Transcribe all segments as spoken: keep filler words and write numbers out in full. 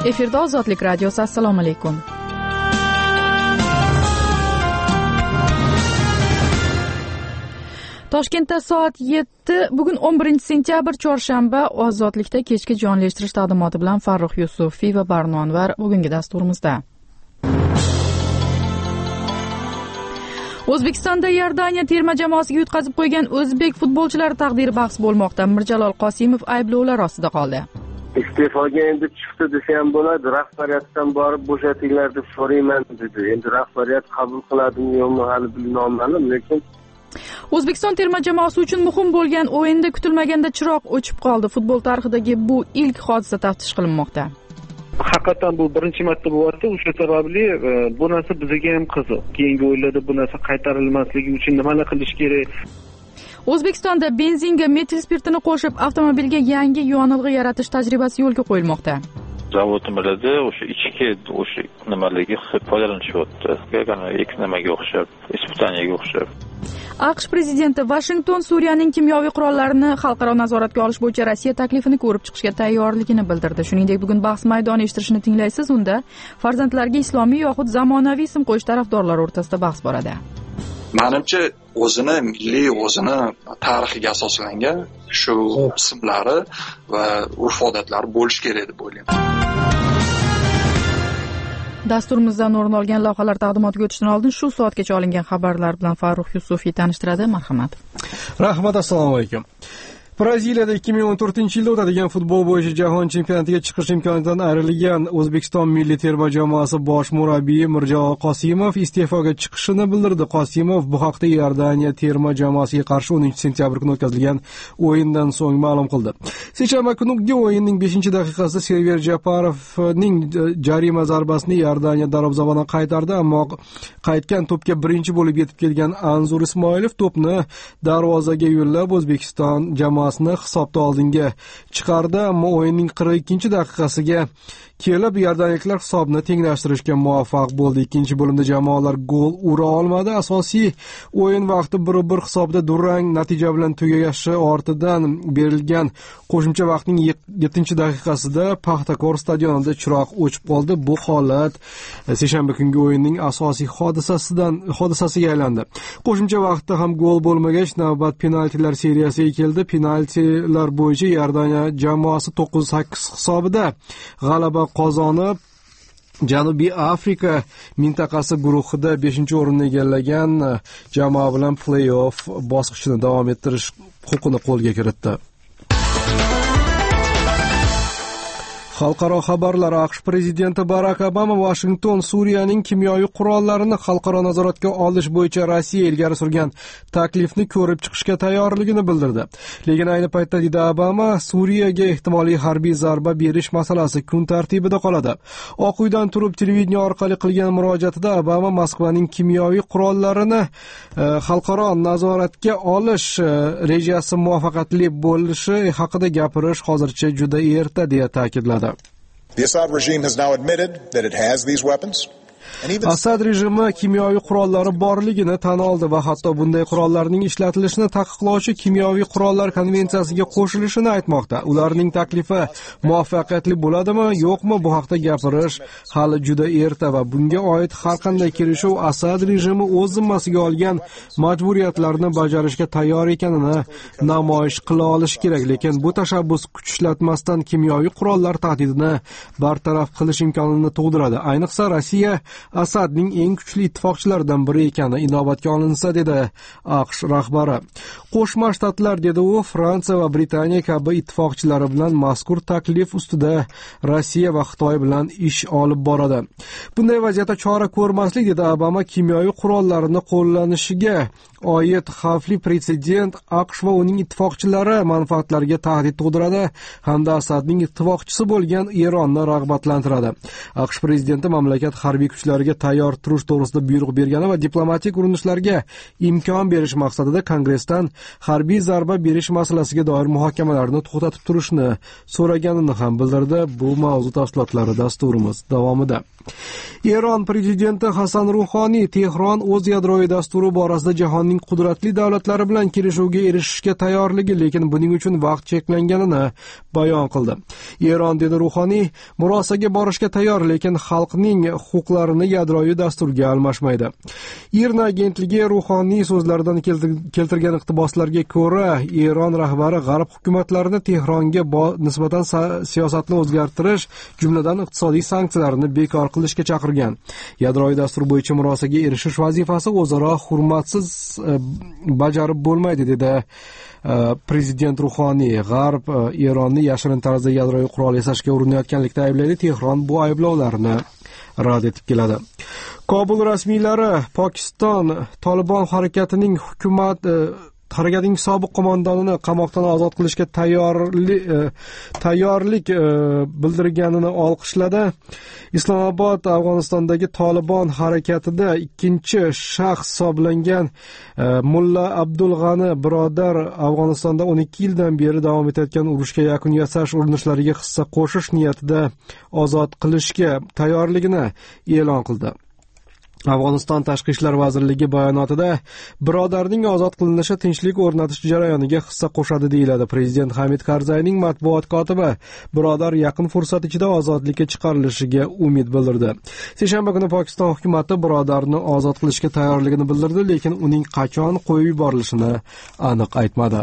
Efirda Ozodlik radiosi. Assalomu alaykum. Toshkentda soat yetti, bugun o'n birinchi sentyabr chorshanba. Ozodlikda kechki jonlashtirish taqdimoti bilan Farruh Yusufiy va Barno Anvar bugungi dasturimizda. O'zbekistonda Iordaniya terma jamoasiga yutqazib qo'ygan o'zbek futbolchilari taqdiri bahs bo'lmoqda. Mirjalol Qosimov ayblovlar ostida qoldi. Iste'foga endi chiqdi desa ham bo'ladi, rahbariyatdan borib bo'shatinglar deb so'rayman dedi. Endi rahbariyat qabul qiladimi yo'qmi hali noma'lum, lekin O'zbekiston terma jamoasi uchun muhim bo'lgan o'yinda kutilmaganda chiroq o'chib qoldi. Futbol tarixidagi bu ilk hodisa taftish qilinmoqda. Haqiqatan bu birinchi marta bo'lyapti. O'sha sababli bu narsa bizga ham qiziq. Keyingi o'yinlarda bu narsa qaytarilmasligi uchun nimalar qilish kerak? O'zbekistonda benzinga metil spirtini qo'shib avtomobilga yangi yonilg'i yaratish tajribasi yo'lga qo'yilmoqda. Zavodimizda o'sha ichki o'sha nimaligi foydalanishyapti. Yagona ek nimaga o'xshab, ispitaniyaga o'xshab. AQSh prezidenti Vashington Suriyaning kimyoviy qurollarini xalqaro nazoratga olish bo'yicha Rossiya taklifini ko'rib chiqishga tayyorligini bildirdi. Shuningdek, bugun bahs maydoni eshittirishni tinglaysiz. Unda farzandlarga islomiy yoxud zamonaviy ism qo'yish tarafdorlari o'rtasida bahs boradi. Menimcha, o'zini milliy, o'zini tarixiga asoslangan shu ismlari va urf-odatlari bo'lish kerak deb o'ylayman. Dasturimizdan o'rin olgan lavhalar taqdimotiga o'tishdan oldin shu soatgacha olingan xabarlar bilan Farruh Yusufiy tanishtiradi. Marhamat. Rahmat, assalomu alaykum. Braziliyada ikki ming o'n to'rtinchi yilda o'tadigan futbol bo'yicha jahon chempionatiga chiqish imkonidan ayrilgan O'zbekiston milliy terma jamoasi bosh murabbiyi Mirjalol Qosimov iste'foga chiqishini bildirdi. Qosimov bu haqda Iordaniya terma jamoasiga qarshi o'ninchi sentyabr kuni o'tkazilgan o'yindan so'ng ma'lum qildi. Seshanba kungi o'yinning beshinchi daqiqasida Server Japarovning jarima zarbasini Iordaniya darvozaboni qaytardi, ammo qaytgan to'pga birinchi bo'lib yetib kelgan Anzur Ismoilov to'pni darvozaga yo'llab O'zbekiston jamoasi hisobda oldinga chiqardi, ammo o'yinning qirq ikkinchi daqiqasiga kelib Iordaniyaliklar hisobni tenglashtirishga muvaffaq bo'ldi. Ikkinchi bo'limda jamoalar gol ura olmadi. Asosiy o'yin vaqti bir bir hisobda durang natija bilan tugashi ortidan berilgan qo'shimcha vaqtning yettinchi daqiqasida Paxtakor stadionida chiroq o'chib qoldi. Bu holat seshanba kungi o'yinning asosiy hodisasidan hodisasiga aylandi. Qo'shimcha vaqtda ham gol bo'lmagach, navbat penaltilar seriyasiga keldi. Penaltilar bo'yicha Iordaniya jamoasi to'qqiz sakkiz hisobida g'alaba qozonib, Janubiy Afrika mintaqasi guruhida beshinchi o'rinni egallagan jamoa bilan play-off bosqichini davom ettirish huquqini qo'lga kiritdi. Xalqaro xabarlar. AQSh prezidenti Barak Obama Washington Suriyaning kimyoviy qurollarini xalqaro nazoratga olish bo'yicha Rossiya ilgari surgan taklifni ko'rib chiqishga tayyorligini bildirdi. Lekin ayni paytda, dedi Obama, Suriyaga ehtimoliy harbiy zarba berish masalasi kun tartibida qoladi. Oq uydan turib televideniya orqali qilgan murojaatida Obama Moskvaning kimyoviy qurollarini e, xalqaro nazoratga olish e, rejasi muvaffaqiyatli bo'lishi haqida gapirish hozircha juda erta deya ta'kidladi. The Assad regime has now admitted that it has these weapons. Asad rejimi kimyoviy qurollari borligini tan oldi va hatto bunday qurollarning ishlatilishini taqiqlovchi kimyoviy qurollar konvensiyasiga qo'shilishini aytmoqda. Ularning taklifi muvaffaqiyatli bo'ladimi, yo'qmi, bu haqda gapirish hali juda erta va bunga oid har qanday kelishuv Asad rejimi o'z zimmasiga olgan majburiyatlarni bajarishga tayyor ekanini namoyish qila olish kerak. Lekin bu tashabbus kuch ishlatmasdan kimyoviy qurollar tahdidini bartaraf qilish imkonini tug'diradi. Ayniqsa Rossiya Asadning eng kuchli ittifoqchilaridan biri ekani inobatga olinsa, dedi AQSh rahbari. Qo'shma Shtatlar, dedi u, Fransiya va Britaniya kabi ittifoqchilari bilan mazkur taklif ustida Rossiya va Xitoy bilan ish olib boradi. Bunday vaziyatda chora ko'rmaslik, dedi Obama, kimyoviy qurollarini qo'llanishiga oid xavfli pretsedent AQSh va uning ittifoqchilari manfaatlariga tahdid tug'diradi hamda Asadning ittifoqchisi bo'lgan Eronni rag'batlantiradi. AQSh prezidenti mamlakat harbiy kuchlari ishlariga tayyor turish to'g'risida buyruq bergani va diplomatik urinishlarga imkon berish maqsadida Kongressdan harbiy zarba berish masalasiga doir muhokamalarni to'xtatib turishni so'raganini ham bildirdi. Bu mavzu tafsilotlari dasturimiz davomida. Eron prezidenti Hasan Ruhoniy Tehron o'z yadroviy dasturi borasida jahonning qudratli davlatlari bilan kelishuvga erishishga tayyorligi, lekin buning uchun vaqt cheklanganini bayon qildi. Eron, dedi Ruhoniy, murosaga borishga tayyor, lekin xalqning huquqlarini yadroviy dasturga almashmaydi. IRNA agentligi Ruhoniy so'zlaridan keltirgan iqtiboslarga ko'ra, Eron rahbari g'arb hukumatlarini Tehronga nisbatan siyosatni o'zgartirish, jumladan iqtisodiy sanksiyalarni bekor qilishga chaqirgan. Yadroviy dastur bo'yicha murosaga erishish vazifasi o'zaro hurmatsiz bajarib bo'lmaydi, dedi prezident Ruhoniy. G'arb Eronni yashirin tarzda yadroviy qurol yasashga urinayotganlikda ayblaydi. Tehron bu ayblovlarni rad etib keladi. Kobul rasmiylari Pokiston Tolibon harakatining hukumat harakatining sobiq qo'mondonini qamoqdan ozod qilishga tayyorlik tayyorlik bildirganini olqishladi. Islomobod Afg'onistondagi Tolibon harakatida ikkinchi shaxs hisoblangan Mulla Abdul G'ani birodar Afg'onistonda o'n ikki yildan beri davom etayotgan urushga yakun yasash urinishlariga hissa qo'shish niyatida ozod qilishga tayyorligini e'lon qildi. Afg'oniston Tashqi ishlar vazirligi bayonotida birodarning ozod qilinishi tinchlik o'rnatish jarayoniga hissa qo'shadi deyiladi. Prezident Hamid Karzayning matbuot kotibi birodar yaqin fursat ichida ozodlikka chiqarilishiga umid bildirdi. Seshanba kuni Pokiston hukumati birodarni ozod qilishga tayyorligini bildirdi, lekin uning qachon qo'yib yuborilishini aniq aytmadi.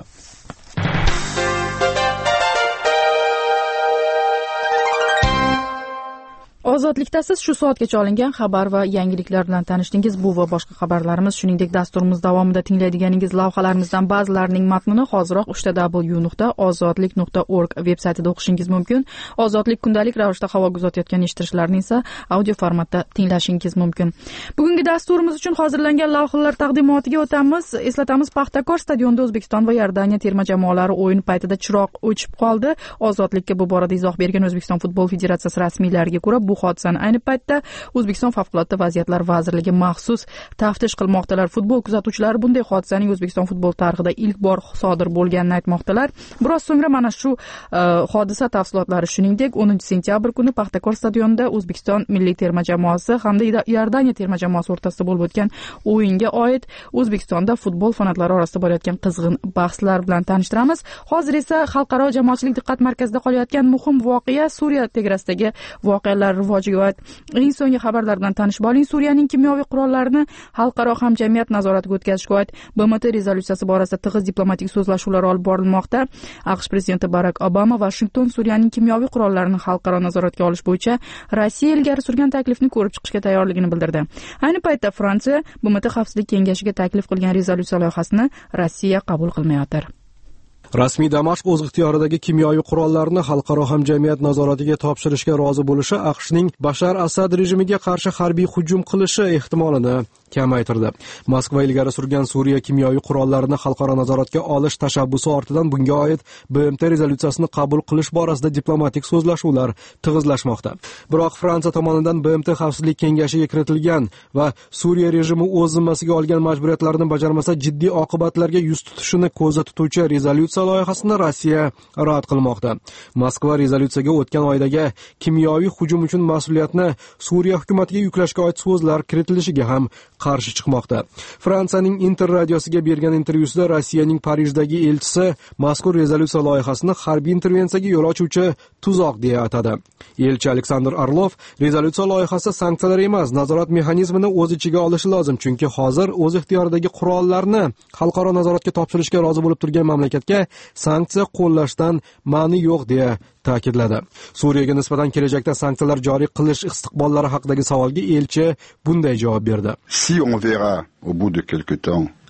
Ozodlikdasiz shu soatgacha olingan xabar va yangiliklar bilan tanishdingiz. Bu va boshqa xabarlarimiz, shuningdek dasturimiz davomida tinglaydiganingiz lavhalarimizdan ba'zilarining matnini hoziroq uch w nuqta ozodlik nuqta org veb-saytida o'qishingiz mumkin. Ozodlik kundalik ravishda havoga uzatayotgan eshittirishlarni esa audio formatda tinglashingiz mumkin. Bugungi dasturimiz uchun hozirlangan lavhalar taqdimotiga o'tamiz. Eslatamiz, Paxtakor stadionida O'zbekiston va Iordaniya terma jamoalari o'yin paytida chiroq o'chib qoldi. Ozodlikka bu borada izoh bergan O'zbekiston futbol federatsiyasi rasmiylariga ko'ra, bu hodisani ayni paytda O'zbekiston favqulodda vaziyatlar vazirligi maxsus taftish qilmoqdalar. Futbol kuzatuvchilari bunday hodisaning O'zbekiston futbol tarixida ilk bor sodir bo'lganini aytmoqdalar. Biroz so'ngra mana shu uh, hodisa tafsilotlari, shuningdek o'ninchi sentyabr kuni Paxtakor stadionida O'zbekiston milliy terma jamoasi hamda Iordaniya terma jamoasi o'rtasida bo'lib o'tgan o'yinga oid O'zbekistonda futbol fanatlari orasida bo'layotgan qizg'in bahslar bilan tanishtiramiz. Hozir esa xalqaro jamoatchilik diqqat markazida qolayotgan muhim voqea Suriya tegarasidagi voqealar rivojiga oid eng so'nggi xabarlar bilan tanishib oling. Suriyaning kimyoviy qurollarini xalqaro hamjamiyat nazoratiga o'tkazishga oid B M T rezolyutsiyasi borasida tig'iz diplomatik so'zlashuvlar olib borilmoqda. AQSh prezidenti Barak Obama Washington Suriyaning kimyoviy qurollarini xalqaro nazoratga olish bo'yicha Rossiya ilgari surgan taklifni ko'rib chiqishga tayyorligini bildirdi. Ayni paytda Fransiya B M T xavfsizlik kengashiga taklif qilgan rezolyutsiya loyihasini Rossiya qabul qilmayotir. Rasmiy Damashq o'z ixtiyoridagi kimyoviy qurollarni xalqaro hamjamiyat nazoratiga topshirishga rozi bo'lishi AQShning Bashar Asad rejimiga qarshi harbiy hujum qilishi ehtimolini kamaytirdi. Moskva ilgari surgan Suriya kimyoviy qurollarini xalqaro nazoratga olish tashabbusi ortidan bunga oid B M T rezolyutsiyasini qabul qilish borasida diplomatik so'zlashuvlar tig'izlashmoqda. Biroq Fransiya tomonidan B M T xavfsizlik kengashiga kiritilgan va Suriya rejimi o'z zimmasiga olgan majburiyatlarni bajarmasa jiddiy oqibatlarga yuz tutishini ko'zda tutuvchi rezolyutsiya loyihasini Rossiya rad qilmoqda. Moskva rezolyutsiyaga o'tgan oydagi kimyoviy hujum uchun mas'uliyatni Suriya hukumatiga yuklashga oid so'zlar kiritilishiga ham qarshi chiqmoqda. Fransiyaning Inter radiosiga bergan intervyusida Rossiyaning Parijdagi elchisi mazkur rezolyutsiya loyihasini harbiy intervensiyaga yo'l ochuvchi tuzoq deya atadi. Elchi Aleksandr Orlov rezolyutsiya loyihasi sanksiyalar emas, nazorat mexanizmini o'z ichiga olishi lozim, chunki hozir o'z ixtiyoridagi qurollarni xalqaro nazoratga topshirishga rozi bo'lib turgan mamlakatga sanksiya qo'llashdan ma'ni yo'q deya ta'kidladi. Suriyaga nisbatan kelajakda sanksiyalar joriy qilish istiqbollari haqidagi savolga elchi bunday javob berdi. Si on verra au bout de quelque temps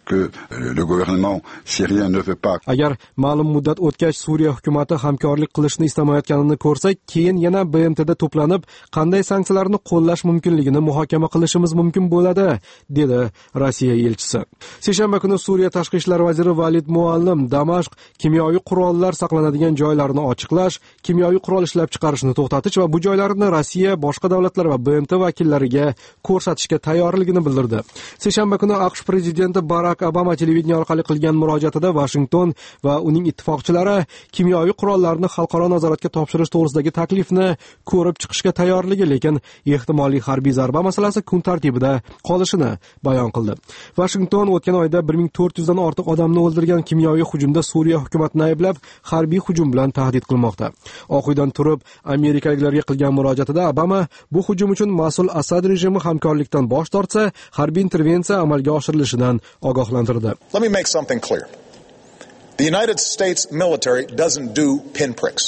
que le gouvernement syrien ne veut pas. Agar ma'lum muddat o'tgach Suriya hukumatı hamkorlik qilishni istamayotganini ko'rsak, keyin yana B M T'da to'planib, qanday sanksiyalarni qo'llash mumkinligini muhokama qilishimiz mumkin bo'ladi, dedi Rossiya elchisi. Seshanba kuni Suriya tashqi ishlar vaziri Valid Muallim Damashq kimyoviy qurollar saqlanadigan joylarni ochiqlash, kimyoviy qurol ishlab chiqarishni to'xtatish va bu joylarni Rossiya, boshqa davlatlar va B M T vakillariga ko'rsatishga tayyorligini bildirdi. Seshanba kuni AQSh prezidenti Barak Obama televideniya orqali qilgan murojaatida Washington va uning ittifoqchilari kimyoviy qurollarni xalqaro nazoratga topshirish to'g'risidagi taklifni ko'rib chiqishga tayyorligi, lekin ehtimoliy harbiy zarba masalasi kun tartibida qolishini bayon qildi. Washington o'tgan oyda bir ming to'rt yuz dan ortiq odamni o'ldirgan kimyoviy hujumda Suriya hukumatini ayblab, harbiy hujum bilan tahdid qilmoqda. Oq uydan turib amerikaliklarga qilgan murojaatida Obama bu hujum uchun mas'ul Asad rejimi hamkorlikdan bosh tortsa, harbiy intervensiya amalga oshirilishidan ogohlantirdi. Let me make something clear. The United States military doesn't do pinpricks.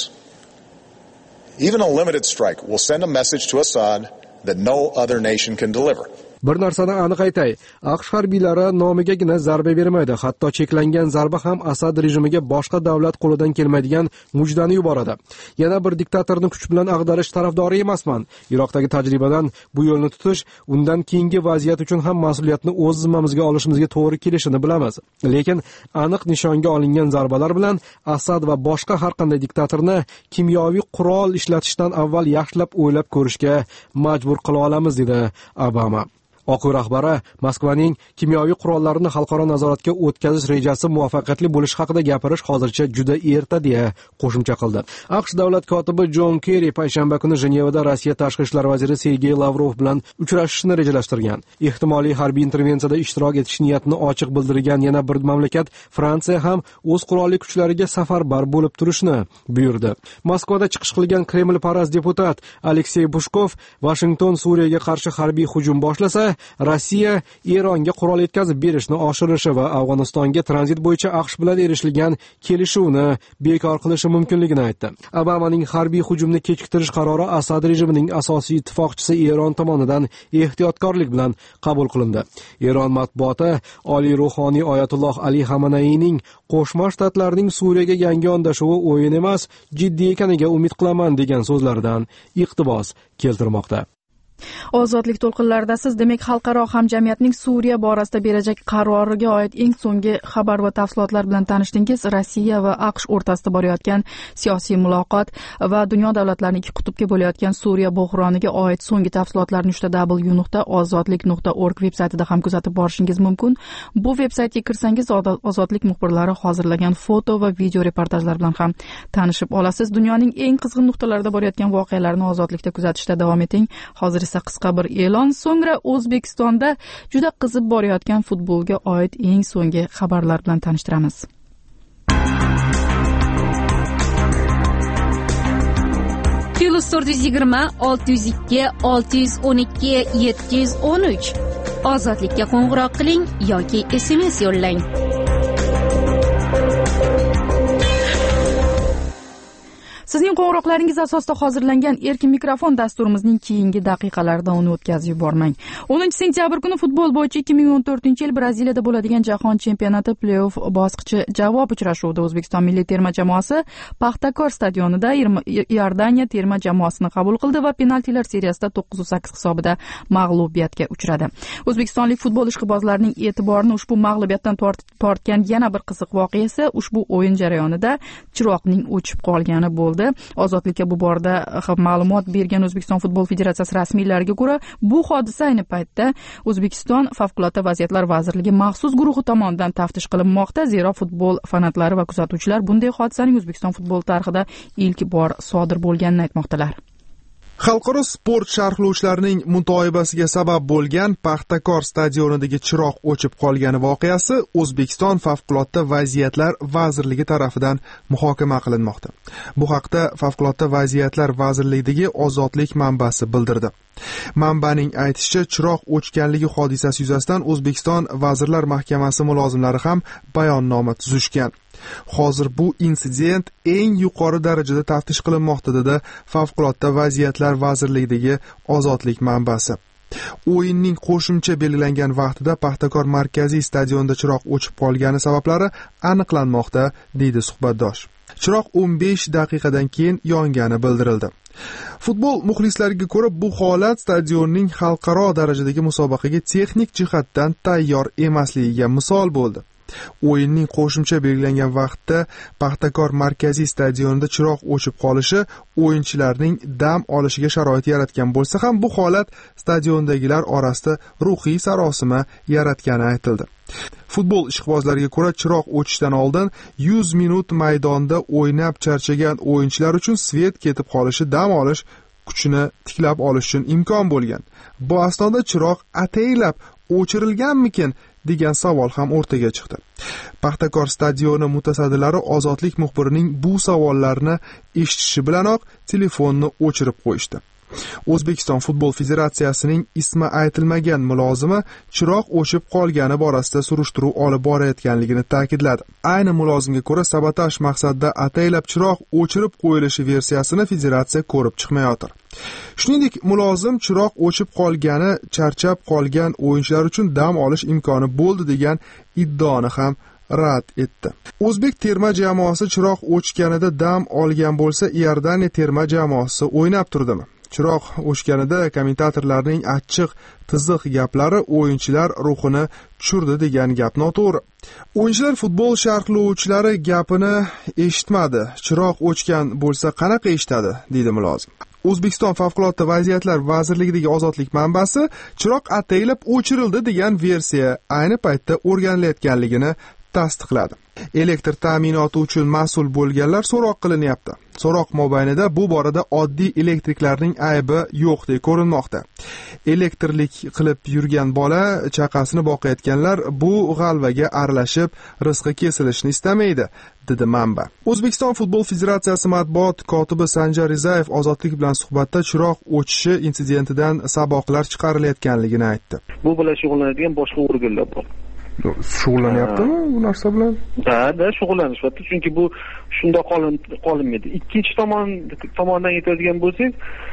Even a limited strike will send a message to Assad that no other nation can deliver. Bir narsani aniq aytay, AQSh harbiylari nomigagina zarba bermaydi, hatto cheklangan zarba ham Asad rejimiga boshqa davlat qo'lidan kelmaydigan mujdani yuboradi. Yana bir diktatorni kuch bilan ag'darish tarafdori emasman. Iroqdagi tajribadan bu yo'lni tutish, undan keyingi vaziyat uchun ham mas'uliyatni o'z zimmamizga olishimizga to'g'ri kelishini bilamiz. Lekin aniq nishonga olingan zarbalar bilan Asad va boshqa har qanday diktatorni kimyoviy qurol ishlatishdan avval yaxshilab o'ylab ko'rishga majbur qila olamiz, dedi Obama. Oq uy rahbari Moskvaning kimyoviy qurollarni xalqaro nazoratga o'tkazish rejasi muvaffaqiyatli bo'lishi haqida gapirish hozircha juda erta, deya qo'shimcha qildi. AQSh davlat kotibi Jon Kerri payshanba kuni Jenevada Rossiya tashqi ishlar vaziri Sergey Lavrov bilan uchrashishni rejalashtirgan. Ehtimoliy harbiy intervensiyada ishtirok etish niyatini ochiq bildirgan yana bir mamlakat Fransiya ham o'z qurolli kuchlariga safarbar bo'lib turishni buyurdi. Moskvada chiqish qilgan Kreml-parast deputat Aleksey Bushkov Washington Suriyaga qarshi harbiy hujum boshlasa, Rossiya Eronga qurol yetkazib berishni oshirishi va Afg'onistonga tranzit bo'yicha AQSh bilan erishilgan kelishuvni bekor qilishi mumkinligini aytdi. Obamaning harbiy hujumni kechiktirish qarori Asad rejimining asosiy ittifoqchisi Eron tomonidan ehtiyotkorlik bilan qabul qilindi. Eron matbuoti Oliy ruhoniy Oyatulloh Ali Xameneining Qo'shma Shtatlarning Suriyaga yangi yondashuvi o'yin emas, jiddiy ekaniga umid qilaman degan so'zlaridan iqtibos keltirmoqda. Ozodlik to'lqinlarida siz demak xalqaro hamjamiyatning Suriya borasida berajak qaroriga oid eng so'nggi xabar va tafsilotlar bilan tanishdingiz. Rossiya va AQSh o'rtasida borayotgan siyosiy muloqot va dunyo davlatlarini ikki qutbga bo'layotgan Suriya buhroniga oid so'nggi tafsilotlarni w w w nuqta ozodlik nuqta org veb-saytida ham kuzatib borishingiz mumkin. Bu veb-saytga kirsangiz ozodlik muxbirlari hozirlagan foto va video reportajlar bilan ham tanishib olasiz. Dunyoning eng qizg'in nuqtalarida borayotgan voqealarni ozodlikda kuzatishda davom eting. Hozir esa qisqa bir e'lon, so'ngra O'zbekistonda juda qizib borayotgan futbolga oid eng so'nggi xabarlar bilan tanishtiramiz. Plus to'rt yuz yigirma olti yuz ikki olti yuz o'n ikki yetti yuz o'n uch. Ozodlikka qo'ng'iroq qiling yoki S M S yo'llang. Sizning qo'ng'iroqlaringiz asosida hozirlangan Erkin mikrofon dasturimizning keyingi daqiqalarida uni o'tkazib yubormang. o'ninchi sentyabr kuni futbol bo'yicha ikki ming o'n to'rtinchi yil Braziliyada bo'ladigan jahon chempionati play-off bosqichi javob uchrashuvida O'zbekiston milliy terma jamoasi Paxtakor stadionida Iordaniya terma jamoasini qabul qildi va penaltilar seriyasida to'qqiz sakkiz hisobida mag'lubiyatga uchradi. O'zbekistonlik futbol ishqibozlarining e'tiborini ushbu mag'lubiyatdan tortgan yana bir qiziq voqea esa ushbu o'yin jarayonida chiroqning o'chib qolgani bo'ldi. Ozodlikka bu borada ma'lumot bergan O'zbekiston futbol federatsiyasi rasmiylariga ko'ra, bu hodisa ayni paytda O'zbekiston favqulodda vaziyatlar vazirligi maxsus guruhi tomonidan taftish qilinmoqda. Zero futbol fanatlari va kuzatuvchilar bunday hodisaning O'zbekiston futbol tarixida ilk bor sodir bo'lganini aytmoqdalar. Xalqaro sport sharhlovchilarining mutoyibasiga sabab bo'lgan Paxtakor stadionidagi chiroq o'chib qolgani voqeasi O'zbekiston favqulodda vaziyatlar vazirligi tomonidan muhokama qilinmoqda. Bu haqda favqulodda vaziyatlar vazirligidagi Ozodlik manbasi bildirdi. Manbaning aytishicha, chiroq o'chganligi hodisasi yuzasidan O'zbekiston Vazirlar Mahkamasi mulozimlari ham bayonnoma tuzishgan. Hozir bu insident eng yuqori darajada taftish qilinmoqda, dedi Favqulodda vaziyatlar vazirligidagi Ozodlik manbasi. O'yinning qo'shimcha belgilangan vaqtida Paxtakor markaziy stadionida chiroq o'chib qolgani sabablari aniqlanmoqda, deydi suhbatdosh. Chiroq o'n besh daqiqadan keyin yongani bildirildi. Futbol muxlislariga ko'ra, bu holat stadionning xalqaro darajadagi musobaqaga texnik jihatdan tayyor emasligiga misol bo'ldi. O'yinning qo'shimcha belgilangan vaqtda Paxtakor markaziy stadionida chiroq o'chib qolishi o'yinchilarning dam olishiga sharoit yaratgan bo'lsa ham, bu holat stadiondagilar orasida ruhiy sarosima yaratgani aytildi. Futbol ishqibozlariga ko'ra, chiroq o'chishdan oldin yuz minut maydonda o'ynab charchagan o'yinchilar uchun svet ketib qolishi dam olish kuchini tiklab olish uchun imkon bo'lgan. Bu asnoda chiroq ataylab o'chirilganmikin degan savol ham o'rtaga chiqdi. Paxtakor stadioni mutasaddilari Ozodlik muxbirining bu savollarni eshitishi bilanoq telefonni o'chirib qo'yishdi. O'zbekiston Futbol Federatsiyasining ismi aytilmagan mulozimi chiroq o'chib qolgani borasida surishtiruv olib borayotganligini ta'kidladi. Ayni mulozimga ko'ra, sabotaj maqsadida ataylab chiroq o'chirib qo'yilishi versiyasini federatsiya ko'rib chiqmayotir. Shuningdek, mulozim chiroq o'chib qolgani charchab qolgan o'yinchilar uchun dam olish imkoni bo'ldi degan iddaoni ham rad etdi. O'zbek terma jamoasi chiroq o'chganida dam olgan bo'lsa, Iordaniya terma jamoasi o'ynab turdimi? Chiroq o'chganida kommentatorlarning achchiq, tiziq gaplari o'yinchilar ruhini tushirdi degan gap noto'g'ri. O'yinchilar futbol sharhlovchilari gapini eshitmadi. Chiroq o'chgan bo'lsa qanaqa eshitadi, deydi mulozim. O'zbekiston Favqulodda vaziyatlar vazirligidagi Ozodlik manbasi chiroq ataylab o'chirildi degan versiya ayni paytda o'rganilayotganligini tasdiqladi. Elektr ta'minoti uchun mas'ul bo'lganlar so'roq qilinyapti. So'roq mobaynida bu borada oddiy elektriklarning aybi yo'qdek ko'rinmoqda. Elektrlik qilib yurgan bola chaqasini boqayotganlar bu g'alvaga aralashib rizqi kesilishni istamaydi, dedi manba. O'zbekiston Futbol Federatsiyasi matbuot kotibi Sanjar Rizayev Ozodlik bilan suhbatda chiroq o'chishi insidentidan saboqlar chiqarilayotganligini aytdi. Bu bilan shug'ullanadigan boshqa organlar bor. Shug'ullanyaptimi bu narsa bilan? Ha, da shug'ullanishyapti, chunki bu shunda qolin qolinmaydi. Ikkinchi tomon tomondan aytadigan bo'lsak,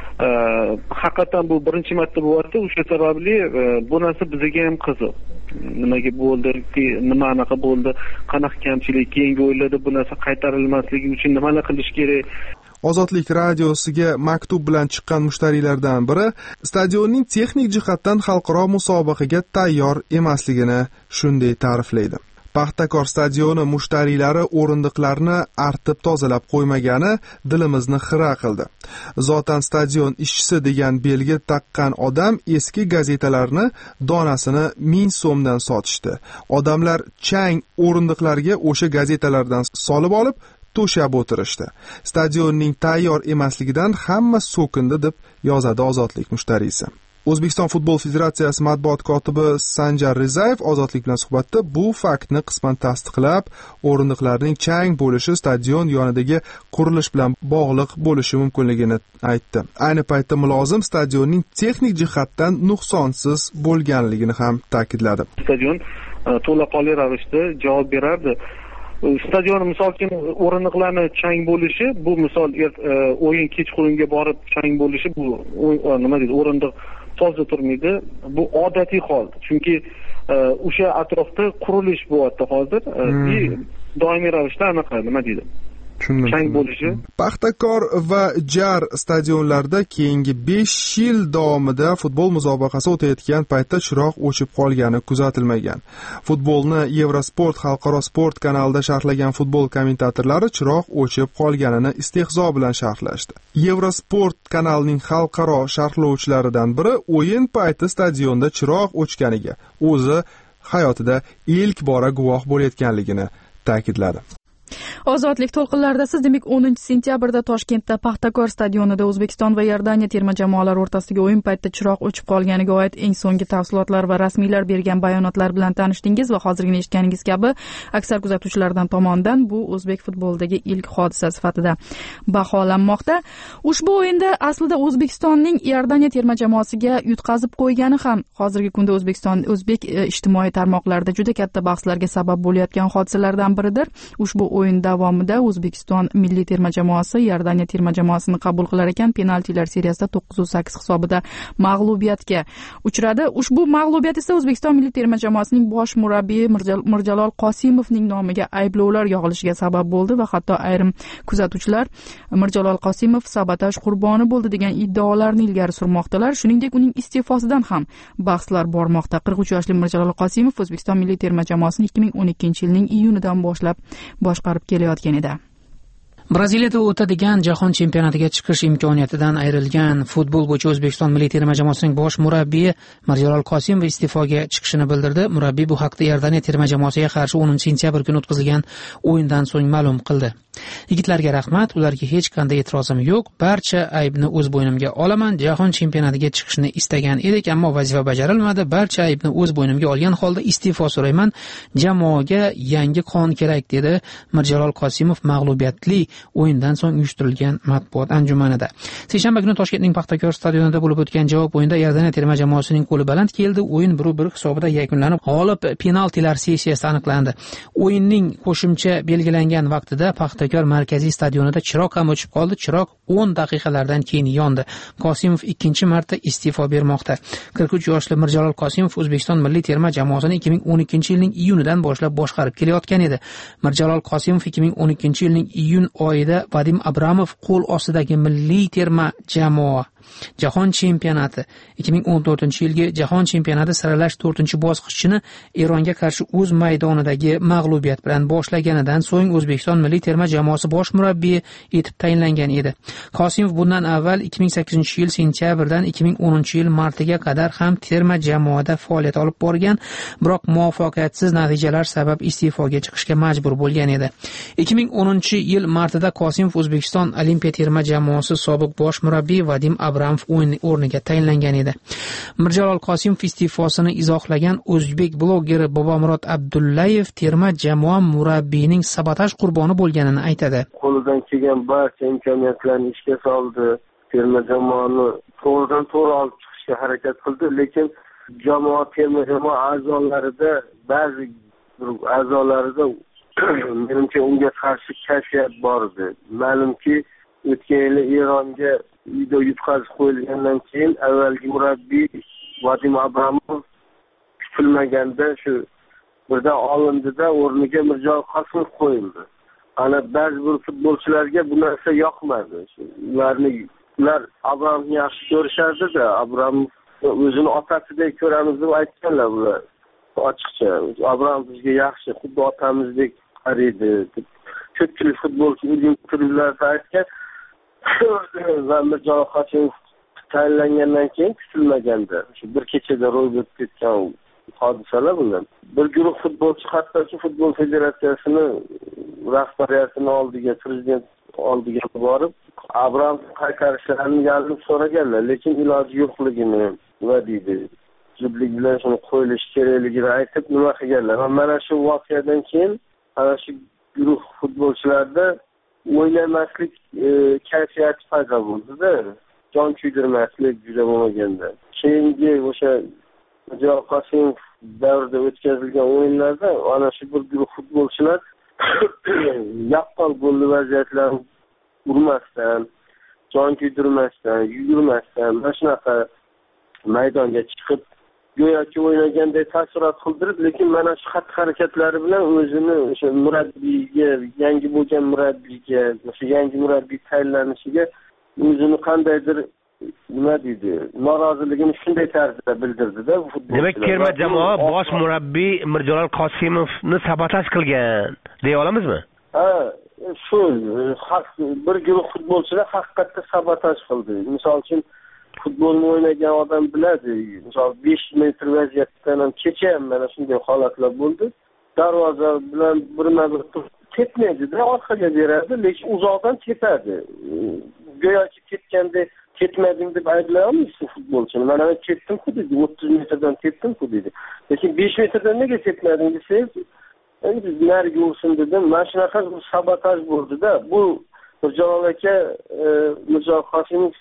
haqiqatan bu birinchi marta bo'lyapti. O'sha sababli bu narsa bizga ham qiziq. Nimaga bo'ldi, nima anaqa bo'ldi, qanaqa kamchilik, keyingi o'yinlarda bu narsa qaytarilmasligi uchun nimalar qilish kerak? Ozodlik radiosiga maktub bilan chiqqan mushtariylardan biri stadionning texnik jihatdan xalqaro musobaqaga tayyor emasligini shunday ta'riflaydi. Paxtakor stadioni mushtariylari o'rindiqlarni artib tozalab qo'ymagani dilimizni xira qildi. Zotan stadion ishchisi degan belgi taqqan odam eski gazetalarni donasini ming so'mdan sotishdi. Odamlar chang o'rindiqlarga o'sha gazetalardan solib olib to'shab o'tirishdi. Stadionning tayyor emasligidan hamma so'kindi, deb yozadi Ozodlik mushtariysi. O'zbekiston Futbol Federatsiyasi matbuot kotibi Sanjar Rizayev Ozodlik bilan suhbatda bu faktni qisman tasdiqlab, o'rindiqlarning chang bo'lishi stadion yonidagi qurilish bilan bog'liq bo'lishi mumkinligini aytdi. Ayni paytda mulozim stadionning texnik jihatdan nuqsonsiz bo'lganligini ham ta'kidladi. Stadion to'laqonli ravishda javob berardi. Stadion misol uchun o'rindiqlarni chang bo'lishi, bu misol o'yin kechqurunga borib chang bo'lishi, bu nima deydi, o'rindiq toza turmaydi. Bu odatiy hol. Chunki o'sha atrofda qurilish bo'lyapti hozir. Doimiy ravishda anaqa nima deydi? Chang bo'lishi. Paxtakor va Jar stadionlarida keyingi besh yil davomida futbol musobaqasi o'tayotgan paytda chiroq o'chib qolgani kuzatilmagan. Futbolni Eurosport xalqaro sport kanalida sharhlagan futbol kommentatorlari chiroq o'chib qolganini istehzo bilan sharhlashdi. Eurosport kanalining xalqaro sharhlovchilaridan biri o'yin payti stadionda chiroq o'chganiga o'zi hayotida ilk bora guvoh bo'layotganligini ta'kidladi. Ozodlik to'lqinlarida siz demak o'ninchi sentyabrda Toshkentda Paxtakor stadionida O'zbekiston va Iordaniya terma jamoalari o'rtasidagi o'yin paytida chiroq o'chib qolganiga oid eng so'nggi tafsilotlar va rasmiylar bergan bayonotlar bilan tanishdingiz va hozirgina eshitganingiz kabi aksar kuzatuvchilardan tomonidan bu o'zbek futbolidagi ilk hodisa sifatida baholanmoqda. Ushbu o'yinda aslida O'zbekistonning Iordaniya terma jamoasiga yutqazib qo'ygani ham hozirgi kunda O'zbekiston o'zbek ijtimoiy tarmoqlarida juda katta bahslarga sabab bo'layotgan hodisalardan biridir. Ushbu o'yinda davomida O'zbekiston milliy terma jamoasi Iordaniya terma jamoasini qabul qilar ekan, penaltilar seriyasida to'qqiz sakkiz hisobida mag'lubiyatga uchradi. Ushbu mag'lubiyat esa O'zbekiston milliy terma jamoasining bosh murabbiyi Mirjalol Qosimovning nomiga ayblovlar yog'ilishiga sabab bo'ldi va hatto ayrim kuzatuvchilar Mirjalol Qosimov sabotaj qurboni bo'ldi degan iddaolarni ilgari surmoqdalar. Shuningdek, uning iste'fosidan ham bahslar bormoqda. qirq uch yoshli Mirjalol Qosimov O'zbekiston milliy terma jamoasini ikki ming o'n ikkinchi yilning iyunidan boshlab boshqarib kelayotgan edi. Braziliyada o'tadigan jahon chempionatiga chiqish imkoniyatidan ayrilgan futbol bo'yicha O'zbekiston milliy terma jamoasining bosh murabbiyi Mirjalol Qosimov iste'foga chiqishini bildirdi. Murabbiy bu haqda Iordaniya terma jamoasiga qarshi o'ninchi sentyabr kuni o'tkazilgan o'yindan so'ng ma'lum qildi. Yigitlarga rahmat, ularga hech qanday e'tirozim yo'q. Barcha aybni o'z bo'ynimga olaman. Jahon chempionatiga chiqishni istagan edik, ammo vazifa bajarilmadi. Barcha aybni o'z bo'ynimga olgan holda iste'fo so'rayman. Jamoaga yangi qon kerak, dedi Mirjalol Qosimov mag'lubiyatli o'yindan so'ng uyushtirilgan matbuot anjumanida. Seshanba kuni Toshkentning Paxtakor stadionida bo'lib o'tgan javob o'yinida Iordaniya terma jamoasining qo'li baland keldi. O'yin bir bir hisobida yakunlanib, g'olib penaltilar sessiyasida aniqlandi. O'yinning qo'shimcha belgilangan vaqtida Paxtakor markaziy stadionida chiroq ham o'chib qoldi. Chiroq o'n daqiqalardan keyin yondi. Qosimov ikkinchi marta iste'fo bermoqda. qirq uch yoshli Mirjalol Qosimov O'zbekiston milliy terma jamoasini ikki ming o'n ikkinchi yilning iyunidan boshlab boshqarib kelayotgan edi. Mirjalol Qosimov ikki ming o'n ikkinchi yilning iyun oyida Vadim Abramov qo'l ostidagi milliy terma jamoa Jahon chempionati ikki ming o'n to'rtinchi yilgi Jahon chempionati saralash to'rtinchi bosqichini Eronga qarshi o'z maydonidagi mag'lubiyat bilan boshlaganidan so'ng O'zbekiston milliy terma jamoasi bosh murabbiyi etib tayinlangan edi. Qosimov bundan avval ikki ming sakkizinchi yil sentyabrdan ikki ming o'ninchi yil martiga qadar ham terma jamoada faoliyat olib borgan, biroq muvaffaqiyatsiz natijalar sabab iste'foga chiqishga majbur bo'lgan edi. ikki ming o'ninchi yil martida Qosimov O'zbekiston olimpiya terma jamoasi sobiq bosh murabbiyi Vadim Abramov o'rniga tayinlangan edi. Mirjalol Qosimov iste'fosini izohlagan o'zbek bloggeri Bobomurod Abdullayev terma jamoa murabbiyining sabotaj qurboni bo'lganini aytadi. Qo'lidan kelgan barcha imkoniyatlarni ishga soldi. Terma jamoani to'g'ridan to'g'ri olib chiqishga harakat qildi, lekin jamoa terma jamoa a'zolarida ba'zi a'zolarida menimcha unga qarshi kayfiyat bor edi. Ma'lumki, o'tgan yili Eronga uyda yutqazib qo'yilgandan keyin avvalgi murabbiy Vadim Abramov kutilmaganda shu birdan olindida o'rniga Mirjalol Qosimov qo'yildi. Ana ba'zi bir futbolchilarga bu narsa yoqmadi. Ularni ular Abramovni yaxshi ko'rishardi-da, Abramov o'zini otasidek ko'ramiz deb aytganlar ular. Ochiqcha Abramov bizga yaxshi, xuddi otamizdek qaraydi deb ko'pchilik futbolchi o'zini klublarda aytgan. Va Mirjalol Qosimov tayinlangandan keyin kutilmaganda shu bir kechada ro'y berib ketgan hodisalar bular. Bir guruh futbolchi hattoki futbol federatsiyasini rahbariyatini oldiga, prezident oldiga borib, Abramov qaytarishlarini yalib so'raganlar, lekin iloji yo'qligini va deydi, zudlik bilan shuni qo'yilish kerakligini aytib nima qilganlar. Va mana shu voqeadan keyin ana shu guruh futbolchilarda o'ynamaslik e, kayfiyati paydo bo'ldi-da, jon kuydirmaslik juda bo'lmaganda. Keyingi o'sha Mirjalol Qosimov davrida o'tkazilgan o'yinlarda ana shu bir guruh futbolchilar yaqqol golli vaziyatlarni urmasdan, jon kuydirmasdan, yugurmasdan, mana shunaqa maydonga chiqib go'yoki o'ynaganday taassurot qildirib, lekin mana shu xatti harakatlari bilan o'zini o'sha murabbiyga, yangi bo'lgan murabbiyga, o'sha yangi murabbiy tayinlanishiga o'zini qandaydir nima deydi, noroziligini shunday tarzda bildirdi-da futbolchilar. Demak, terma jamoa bosh murabbiy Mirjalol Qosimovni sabotaj qilgan deya olamizmi? Ha, shu bir guruh futbolchilar haqiqatda sabotaj qildi. Misol uchun futbolni o'ynagan odam biladi. Misol besh metr vaziyatdan ham kecha ham mana shunday holatlar bo'ldi. Darvoza bilan birma-bir ketmaydi-da, orqaga beradi, lekin uzoqdan ketadi. Go'yoki ketganda ketmading deb ayblayolmaysiz futbolchini. Mana men ketdim-ku dedi, o'ttiz metrdan ketdim-ku dedi. Lekin besh metrdan nega ketmading desangiz, endi nariga ursin dedim. Mana shunaqa sabotaj bo'ldi-da. Bu Mirjalol aka, Mirjalol Qosimov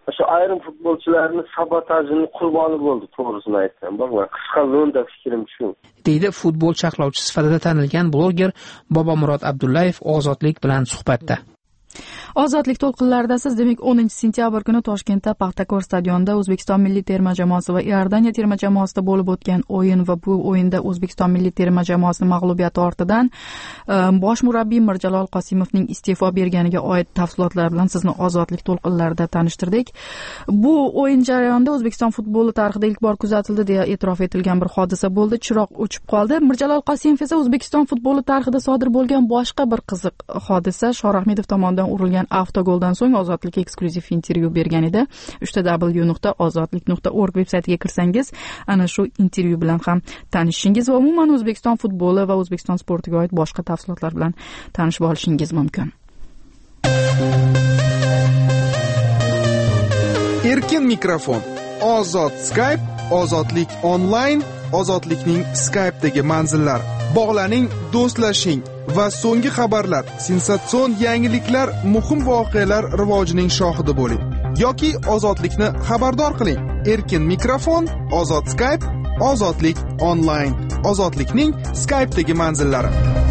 o'sha ayrim futbolchilarni sabotajini qurboni bo'ldi, to'g'risini aytsam. Bo'lgan qisqa lo'nda fikrim shu. deydi futbol chaqlovchi sifatida tanilgan bloger Bobomurod Abdullayev Ozodlik bilan suhbatda. Ozodlik to'lqinlaridasiz. Demak, o'ninchi sentyabr kuni Toshkentda Paxtakor stadionida O'zbekiston milliy terma jamoasi va Iordaniya terma jamoasida bo'lib o'tgan o'yin va bu o'yinda O'zbekiston milliy terma jamoasining mag'lubiyati ortidan bosh murabbiy Mirjalol Qosimovning iste'fo berganiga oid tafsilotlar bilan sizni Ozodlik to'lqinlarida tanishtirdik. Bu o'yin jarayonida O'zbekiston futboli tarixida ilk bor kuzatildi deya e'tirof etilgan bir hodisa bo'ldi. Chiroq o'chib qoldi. Mirjalol Qosimov esa O'zbekiston futboli tarixida sodir bo'lgan boshqa bir qiziq hodisa Shorahmedov tomonidan urilgan avtogoldan so'ng Ozodlik eksklyuziv intervyu bergan edi. uchta w nuqta ozodlik nuqta org veb-saytiga kirsangiz, ana shu intervyu bilan ham tanishishingiz va umuman O'zbekiston futboli va O'zbekiston sportiga oid boshqa tafsilotlar bilan tanishib olishingiz mumkin. Erkin mikrofon, ozod Skype, ozodlik onlayn, ozodlikning Skype'dagi manzillari. Bog'laning, do'stlashing va so'nggi xabarlar, sensatsion yangiliklar, muhim voqealar rivojining shohidi bo'ling yoki ozodlikni xabardor qiling. Erkin mikrofon, ozod Skype, ozodlik onlayn, ozodlikning Skype'dagi manzillari.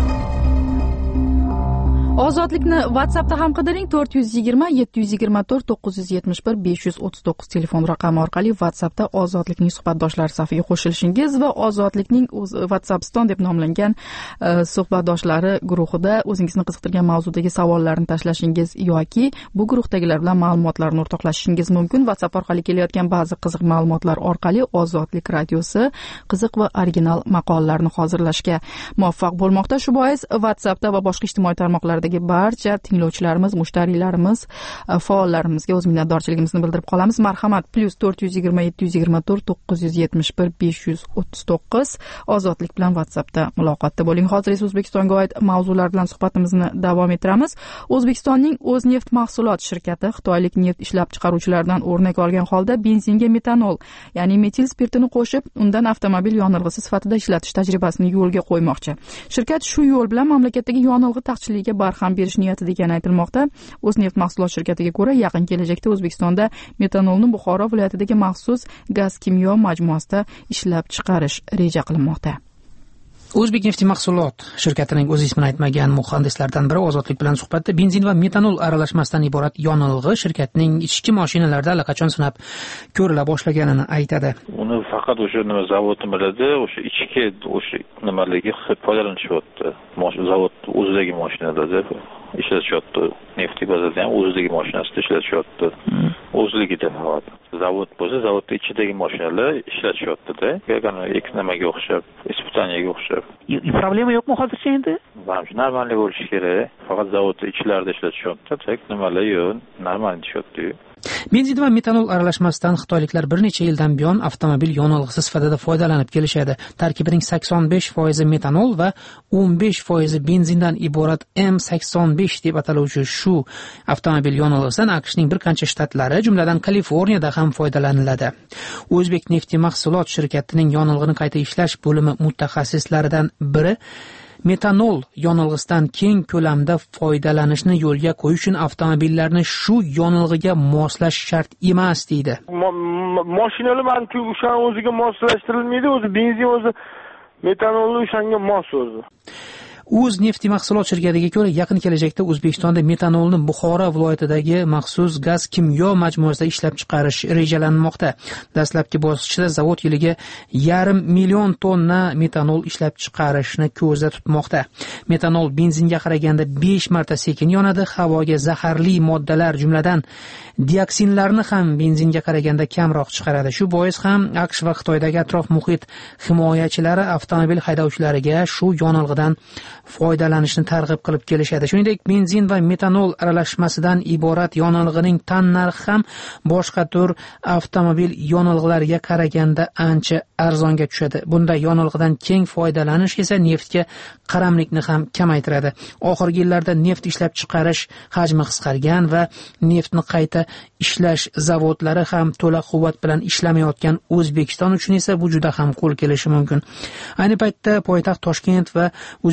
Ozodlikni WhatsAppda ham qidiring. to'rt yuz yigirma yetti yuz yigirma to'rt to'qqiz yuz yetmish bir besh yuz o'ttiz to'qqiz telefon raqami orqali WhatsAppda Ozodlikning suhbatdoshlari safiga qo'shilishingiz va Ozodlikning WhatsAppston deb nomlangan suhbatdoshlari guruhida o'zingizni qiziqtirgan mavzudagi savollarni tashlashingiz yoki bu guruhdagilar bilan ma'lumotlarni o'rtoqlashishingiz mumkin. WhatsApp orqali kelayotgan ba'zi qiziq ma'lumotlar orqali Ozodlik radiosi qiziq va original maqolalarni hozirlashga muvaffaq bo'lmoqda. Shu bois WhatsAppda va boshqa ijtimoiy tarmoqlarda barcha tinglovchilarimiz, mushtariylarimiz, faollarimizga o'z minnatdorchiligimizni bildirib qolamiz. Marhamat, plus to'rt yuz yigirma yetti yuz yigirma to'rt to'qqiz yuz yetmish bir besh yuz o'ttiz to'qqiz Ozodlik bilan WhatsAppda muloqotda bo'ling. Hozir esa O'zbekistonga oid mavzular bilan suhbatimizni davom ettiramiz. O'zbekistonning O'zneft mahsulot shirkati xitoylik neft ishlab chiqaruvchilardan o'rnak olgan holda benzinga metanol, ya'ni metil spirtini qo'shib, undan avtomobil yonilg'isi sifatida ishlatish tajribasini yo'lga qo'ymoqchi. Shirkat shu yo'l bilan mamlakatdagi yonilg'i taqchilligiga barham berish niyatida ekani aytilmoqda. O'zneft mahsulot shirkatiga ko'ra, yaqin kelajakda O'zbekistonda metanolni Buxoro viloyatidagi maxsus gaz kimyo majmuasida ishlab chiqarish reja qilinmoqda. O'zbekneft mahsulot shirkatining o'z ismini aytmagan muhandislardan biri Ozodlik bilan suhbatda benzin va metanol aralashmasidan iborat yonilg'i shirkatning ichki mashinalarida allaqachon sinab ko'rila boshlaganini aytadi. Uni faqat o'sha nima zavodni biladi, o'sha ichki o'sha nimalarga foydalanishyapti. Zavod o'zidagi mashinalarda ishlatishyapti. Neft bazasida ham o'zidagi mashinasida ishlatishyapti. O'zligida faqat. Zavod bo'lsa, zavodda ichidagi mashinalar ishlatishyapti-da. Ya'ni ikki nimaga o'xshab, ispitaniyaga o'xshab. Problema yo'qmi hozircha endi? Menimcha normalniy bo'lishi kerak. Faqat zavodda ichlarida ishlatishyapti, tek nimalar yo'q, normalniy ishlatishyapti. Benzin va metanol aralashmasidan xitoyliklar bir necha yildan buyon avtomobil yonilg'isi sifatida foydalanib kelishadi. Tarkibining sakson besh foizi metanol va o'n besh foizi benzindan iborat M sakson besh deb ataluvchi shu avtomobil yonilg'isidan AQShning bir qancha shtatlari, jumladan Kaliforniyada ham foydalaniladi. O'zbekneft mahsulot shirkatining yonilg'ini qayta ishlash bo'limi mutaxassislaridan biri metanol yonilg'isidan keng ko'lamda foydalanishni yo'lga qo'yish uchun avtomobillarni shu yonilg'iga moslash shart emas deydi. Mashinalar manku o'sha o'ziga moslashtirilmaydi, o'zi benzin o'zi metanolni o'shanga mos o'zi. O'zneft mahsulot shirkatiga ko'ra, yaqin kelajakda O'zbekistonda metanolni Buxoro viloyatidagi maxsus gaz kimyo majmuasida ishlab chiqarish rejalanmoqda. Dastlabki bosqichda zavod yiliga yarim million tonna metanol ishlab chiqarishni ko'zda tutmoqda. Metanol benzinga qaraganda besh marta sekin yonadi, havoga zaharli moddalar, jumladan dioksinlarni ham benzinga qaraganda kamroq chiqaradi. Shu bois ham AQSh va Xitoydagi atrof muhit himoyachilari avtomobil haydovchilariga shu yonilg'idan foydalanishni targ'ib qilib kelishadi. Shuningdek, benzin va metanol aralashmasidan iborat yonilg'ining tan narxi ham boshqa tur avtomobil yonilg'ilariga qaraganda ancha arzonga tushadi. Bunda yonilg'idan keng foydalanish esa neftga qaramlikni ham kamaytiradi. Oxirgi yillarda neft ishlab chiqarish hajmi qisqargan va neftni qayta ishlash zavodlari ham to'la quvvat bilan ishlamayotgan O'zbekiston uchun esa bu juda ham qo'l kelishi mumkin. Ayni paytda poytaxt Toshkent va O'zbekistonning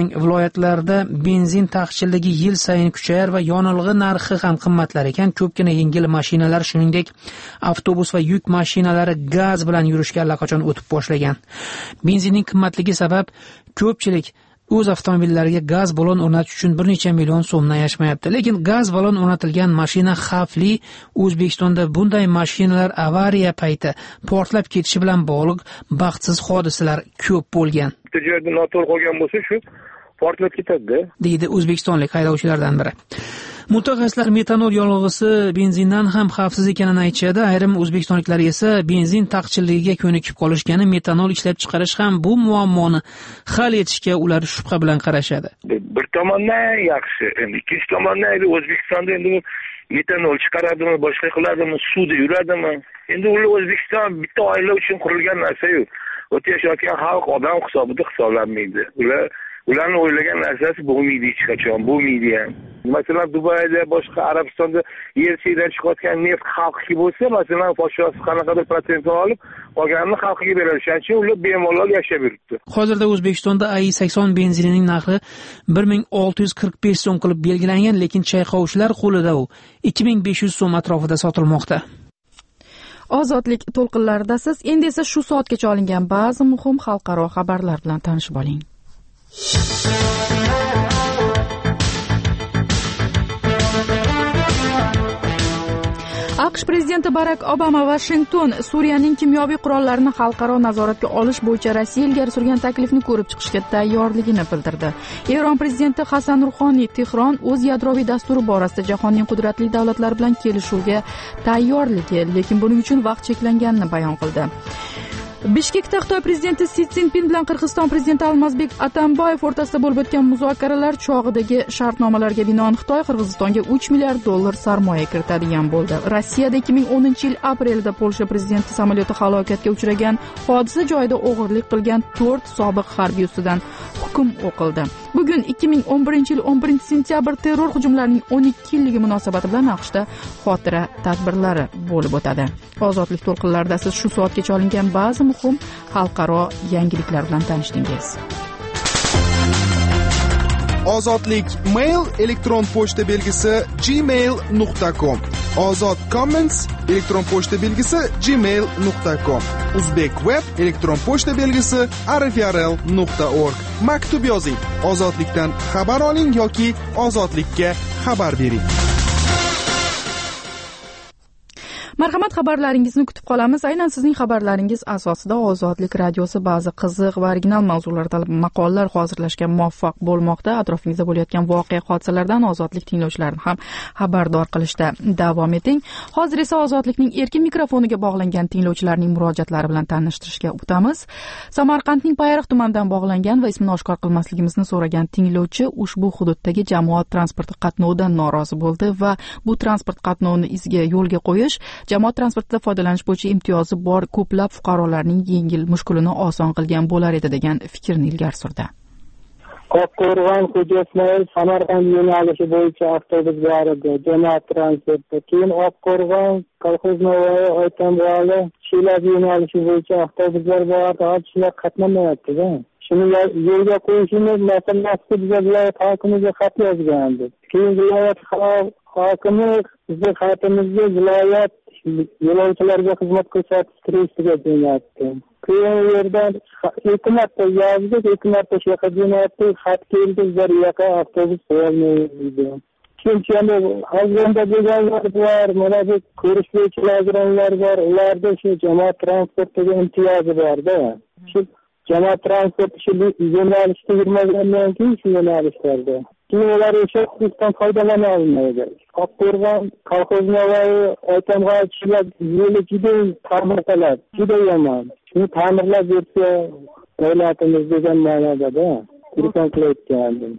viloyatlarida benzin taqchilligi yil sayin kuchayar va yonilg'i narxi ham qimmatlar ekan. Ko'pgina yengil mashinalar, shuningdek avtobus va yuk mashinalari gaz bilan yurishga allaqachon o'tib boshlagan. Benzinning qimmatligi sabab ko'pchilik o'z avtomobillariga gaz ballon o'rnatish uchun bir necha million so'mdan yashmayapti. Lekin gaz ballon o'rnatilgan mashina xavfli. O'zbekistonda bunday mashinalar avariya payti portlab ketishi bilan bog'liq baxtsiz hodisalar ko'p bo'lgan. Bitta joyda noto'g'ri qolgan bo'lsa, shu portlab ketadi, deydi o'zbekistonlik haydovchilardan biri. Mutaxassislar metanol yolg'isi benzindan ham xavfsiz ekanini aytishadi. Ayrim o'zbekistonliklar esa benzin taqchilligiga ko'nikib qolishgani, metanol ishlab chiqarish ham bu muammoni hal etishga ular shubha bilan qarashadi. Bir tomondan yaxshi, endi ikkinchi tomondan endi O'zbekistonda endi metanol chiqaradimi, boshqa qiladimi, suvda yuradimi? Endi ular O'zbekiston bitta oila uchun qurilgan narsa-yu. O'ta yashayotgan xalq odam hisobida hisoblanmaydi. Ular ularning o'ylagan narsasi bo'lmaydi hech qachon, bo'lmaydi ham. Masalan, Dubayda, boshqa Arabistonda yer chetdan chiqayotgan neft xalqiga bo'lsa, masalan, foshasi qanaqadir protsentni olib, qolganini xalqiga beradi. Shuning uchun ular bemalol yashab yuribdi. Hozirda O'zbekistonda A I sakson benzinining narxi bir ming olti yuz qirq besh so'm qilib belgilangan, lekin chayqovchilar qo'lida u ikki ming besh yuz so'm atrofida sotilmoqda. Ozodlik to'lqinlarida siz endi esa shu soatgacha olingan ba'zi muhim xalqaro xabarlar bilan tanishib oling. AQSh prezidenti Barak Obama Washington Suriyaning kimyoviy qurollarini xalqaro nazoratga olish bo'yicha Rossiya ilgari surgan taklifni ko'rib chiqishga tayyorligini bildirdi. Eron prezidenti Hasan Ruhoniy Tehron o'z yadroviy dasturi borasida jahonning qudratli davlatlari bilan kelishuvga tayyorligi, lekin buning uchun vaqt cheklanganini bayon qildi. Bishkekda Xitoy prezidenti Si Szinpin bilan Qirg'iziston prezidenti Almazbek Atambayev o'rtasida bo'lib o'tgan muzokaralar chog'idagi shartnomalarga binoan Xitoy Qirg'izistonga uch milliard dollar sarmoya kiritadigan bo'ldi. Rossiyada ikki ming o'ninchi yil aprelda Polsha prezidenti samolyoti halokatga uchragan hodisa joyida o'g'irlik qilgan to'rt sobiq harbiy ustidan hukm o'qildi. Bugun ikki ming o'n birinchi yil o'n birinchi sentyabr terror hujumlarining o'n ikki yilligi munosabati bilan AQShda xotira tadbirlari bo'lib o'tadi. Ozodlik to'lqinlarida siz shu soatgacha olingan ba'zi muhim xalqaro yangiliklar bilan tanishdingiz. Ozodlik mail elektron pochta belgisi gmail nuqta com. Ozod comments elektron pochta belgisi gmail nuqta com. Uzbek web elektron pochta belgisi arfrl nuqta org. Maktub yozing, ozodlikdan xabar oling yoki ozodlikka xabar bering. Marhamat, xabarlaringizni kutib qolamiz. Aynan sizning xabarlaringiz asosida Ozodlik radiosi ba'zi qiziq va original mavzularda maqolalar hozirlashga muvaffaq bo'lmoqda. Atrofingizda bo'layotgan voqea hodisalardan Ozodlik tinglovchilarini ham xabardor qilishda davom eting. Hozir esa Ozodlikning erkin mikrofoniga bog'langan tinglovchilarning murojaatlari bilan tanishtirishga o'tamiz. Samarqandning Payariq tumanidan bog'langan va ismini oshkor qilmasligimizni so'ragan tinglovchi ushbu hududdagi jamoat transporti qatnovidan norozi bo'ldi va bu transport qatnovini izga yo'lga qo'yish jamoat transportida foydalanish bo'yicha imtiyozi bor ko'plab fuqarolarning yengil mushkulini oson qilgan bo'lar edi degan fikrni ilgari surdi. Oqqo'rg'on Xo'jaismail Samarqand yo'nalishi bo'yicha avtobus bor edi, jamoat transporti. Keyin Oqqo'rg'on Kolxoznovoy Oytanboli Shelab yo'nalishi bo'yicha avtobuslar bor, hozir qatnamayapti-da. Shuni yo'lga qo'yishimiz masalasi bizga viloyat hokimiga xat yozgandi. Keyin viloyat hokimi bizning xatimizga viloyat yo'lovchilarga xizmat ko'rsatish turistiga jo'natdi. Keyin u yerdan hukumatga yozdik, hukumatga shaxat jo'natdi, xat keldi, bir yoqqa avtobus qo'yilmaydi. Chunki hozirda deganlar bor, mana bu ko'rish bo'yicha lageranlar bor, ularda shu jamoat transportiga imtiyozi bor-da. Shu jamoat transporti shu yo'nalishda yurmagandan keyin shu yo'nalishlarda keyin ular o'sha huquqdan foydalana olmaydi. Oqqo'rg'on Kolxoznovoy Oytanboli yo'li juda ta'mirtalab, juda yomon. Shuni ta'mirlab bersa davlatimiz degan ma'noda telefon qilayotgandim.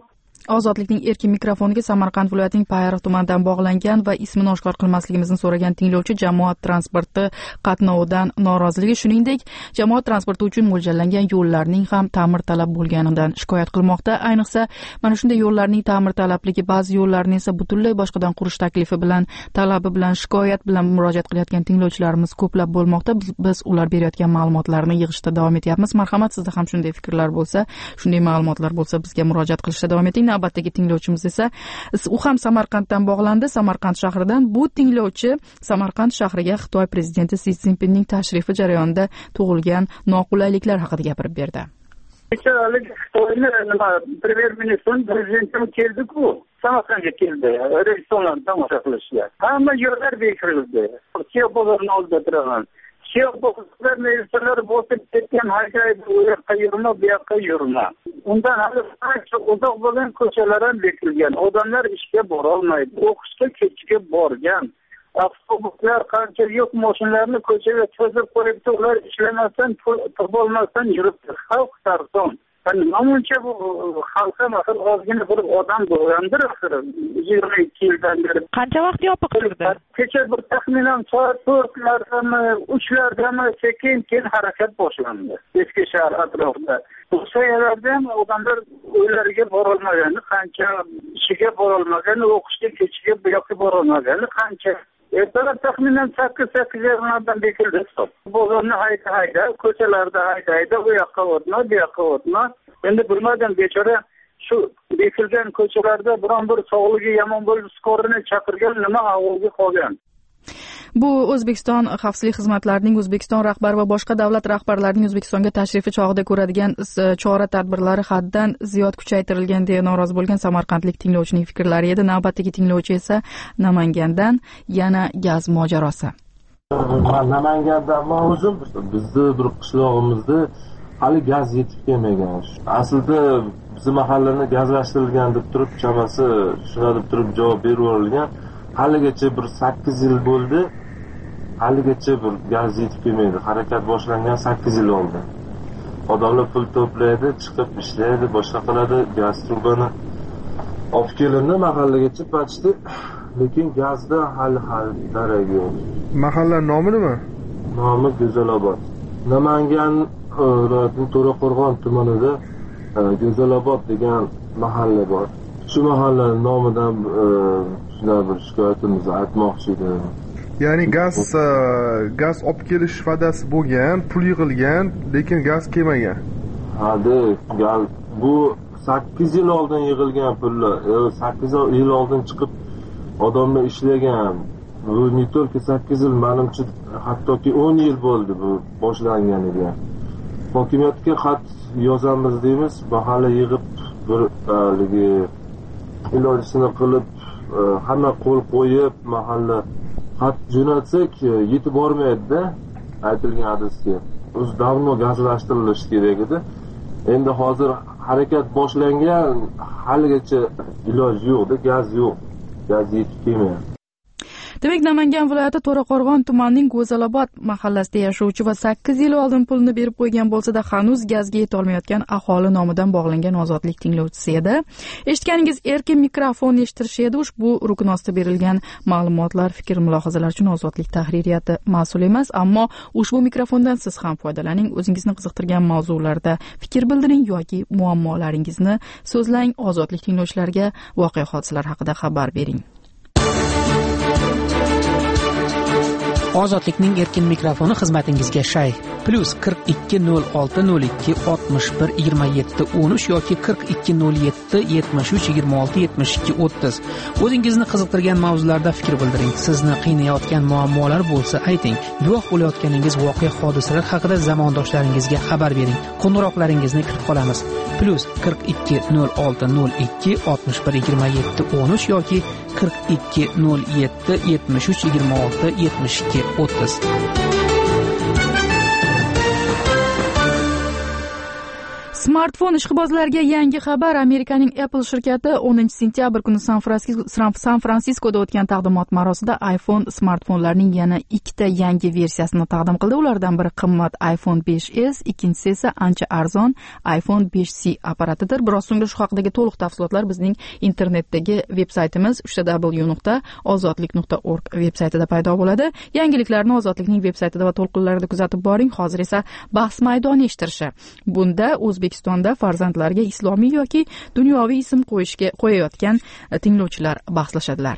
ozodlikning erkin mikrofoniga Samarqand viloyatining Payariq tumanidan bog'langan va ismini oshkor qilmasligimizni so'ragan tinglovchi jamoat transporti qatnovidan noroziligi, shuningdek jamoat transporti uchun mo'ljallangan yo'llarning ham ta'mirtalab bo'lganidan shikoyat qilmoqda. Ayniqsa mana shunday yo'llarning ta'mirtalabligi, ba'zi yo'llarni esa butunlay boshqadan qurish taklifi bilan, talabi bilan, shikoyat bilan murojaat qilayotgan tinglovchilarimiz ko'plab bo'lmoqda. Biz ular berayotgan ma'lumotlarni yig'ishda davom etyapmiz. Marhamat, sizda ham shunday fikrlar bo'lsa, shunday ma'lumotlar bo'lsa, bizga murojaat qilishda davom eting. Navbatdagi tinglovchimiz esa u ham Samarqanddan bog'landi, Samarqand shahridan. Bu tinglovchi Samarqand shahriga Xitoy prezidenti Si Szinpinning tashrifi jarayonida tug'ilgan noqulayliklar haqida gapirib berdi. Kechalik Xitoyni nima premyer ministr prezidentim keldi-ku, Samarqandga keldi, restoranlarni tomosha qilishga. Hamma yo'llar bekirildi. Kiyo bozorning oldida turaman. Kiyo bozorida insonlar bosib ketgan, haydaydi, u yoqqa yurma, bu yoqqa yurma. Undan hali ancha uzoq bo'lgan ko'chalar ham bekilgan. Odamlar ishga bora olmaydi, o'qishga kechga borgan. Avtobuslar qancha yo'q mashinalarni ko'chaga cho'zib qo'yibdi, ular ishlamasdan, pul olmasdan yuribdi. Xalq sarson. Namuncha bu xalqqa masal ozgina bir odam bo'lgandir axir. yigirma ikki yildan beri. Qancha vaqt yopiq turdi? Kecha bir taxminan soat to'rtlardami, uchlardami sekin keyin harakat boshlandi. Eski shahar atrofida. Bu soyalarda ham odamlar uylariga bora olmagani, qancha ishiga bora olmagani, o'qishga kechiga bu yoqqa bora olmagani qancha. Ertalab taxminan sakkiz sakkiz yarimlardan bekildi hisob. Bozorni hayda hayda, ko'chalarda hayda hayda, u yoqqa o'tma, bu yoqqa o'tma. Endi bilmadim, bechora shu bekilgan ko'chalarda biron bir sog'ligi yomon bo'lib, skorini chaqirgan, nima ahvolga qolgan. Bu O'zbekiston xavfsizlik xizmatlarining, O'zbekiston rahbari va boshqa davlat rahbarlarining O'zbekistonga tashrifi chog'ida ko'radigan chora-tadbirlari haddan ziyod kuchaytirilgan deya norozi bo'lgan samarqandlik tinglovchining fikrlari edi. Navbatdagi tinglovchi esa Namangandan yana gaz mojarosi. Namangandan men o'zim bizni bir qishlog'imizda hali gaz yetib kelmagan. Aslida bizim mahallani gazlashtirilgan deb turib, chamasi shuna deb turib javob berilgan. Haligacha bir sakkiz yil bo'ldi. Haligacha bir gaz yetib kelmaydi. Harakat boshlangan sakkiz yil oldi. Odamlar pul to'playdi, chiqib ishlaydi, boshqa qiladi, gaz trubani olib kelindi mahallagacha pachdi. Lekin gazda hali hali darak yo'q. Mahalla nomi nima? Nomi Go'zalobod. Namangan viloyatining To'raqo'rg'on tumanida Go'zalobod degan mahalla bor. Shu mahallaning nomidan sizlar bir shikoyatimizni aytmoqchi edim. Ya'ni gaz gaz olib kelish va'dasi bo'lgan, pul yig'ilgan, lekin gaz kelmagan. Ha, gaz bu sakkiz yil oldin yig'ilgan pullar, sakkiz yil oldin chiqib odamlar ishlagan. Bu ne только sakkiz yil, menimcha hattoki o'n yil bo'ldi bu boshlanganiga. Hokimiyatga xat yozamiz deymiz, mahalla yig'ib bir haligi ilojini qilib, hamma qo'l qo'yib mahalla xat jo'natsak yetib bormaydi-da aytilgan adresga. O'zi davno gazlashtirilishi kerak edi. Endi hozir harakat boshlangan, haligacha iloj yo'q-da, gaz yo'q. Gaz yetib kelmayapti. Demak, Namangan viloyati To'raqo'rg'on tumanining Go'zalobod mahallasida yashovchi va sakkiz yil oldin pulni berib qo'ygan bo'lsa-da, hanuz gazga yeta olmayotgan aholi nomidan bog'langan ozodlik tinglovchisi edi. Eshitganingiz erkin mikrofon eshittirish edi. Ushbu rukun ostida berilgan ma'lumotlar, fikr, mulohazalar uchun ozodlik tahririyati mas'ul emas, ammo ushbu mikrofondan siz ham foydalaning. O'zingizni qiziqtirgan mavzularda fikr bildiring yoki muammolaringizni so'zlang. Ozodlik tinglovchilariga voqea hodisalar haqida xabar bering. Ozodlikning erkin mikrofoni xizmatingizga shay. Plus qirq ikki nol olti nol ikki oltmish bir yigirma yetti o'n uch yoki qirq ikki nol yetti yetmish uch yigirma olti yetmish ikki o'ttiz. O'zingizni qiziqtirgan mavzularda fikr bildiring. Sizni qiynayotgan muammolar bo'lsa ayting. Guvoh bo'layotganingiz voqea hodisalar haqida zamondoshlaringizga xabar bering. Qo'ng'iroqlaringizni kutib qolamiz. Plus qirq ikki nol olti nol ikki oltmish bir yigirma yetti o'n uch yoki qirq ikki nol yetti yetmish uch yigirma olti yetmish ikki o'ttiz. Smartfon ishqibozlariga yangi xabar. Amerikaning Apple shirkati o'ninchi sentyabr kuni San Fransiskoda o'tgan taqdimot marosimida iPhone smartfonlarining yana ikkita yangi versiyasini taqdim qildi. Ulardan biri qimmat iPhone besh s, ikkinchisi esa ancha arzon iPhone besh c apparatidir. Biroz so'ngra shu haqidagi to'liq tafsilotlar bizning internetdagi veb-saytimiz w w w nuqta ozodlik nuqta org veb-saytida paydo bo'ladi. Yangiliklarni Ozodlikning veb-saytida va to'lqinlarida kuzatib boring. Hozir esa bahs maydoni eshittirishi. Bunda O'zbekistonda farzandlarga islomiy yoki dunyoviy ism qo'yishga qo'yayotgan tinglovchilar bahslashadilar.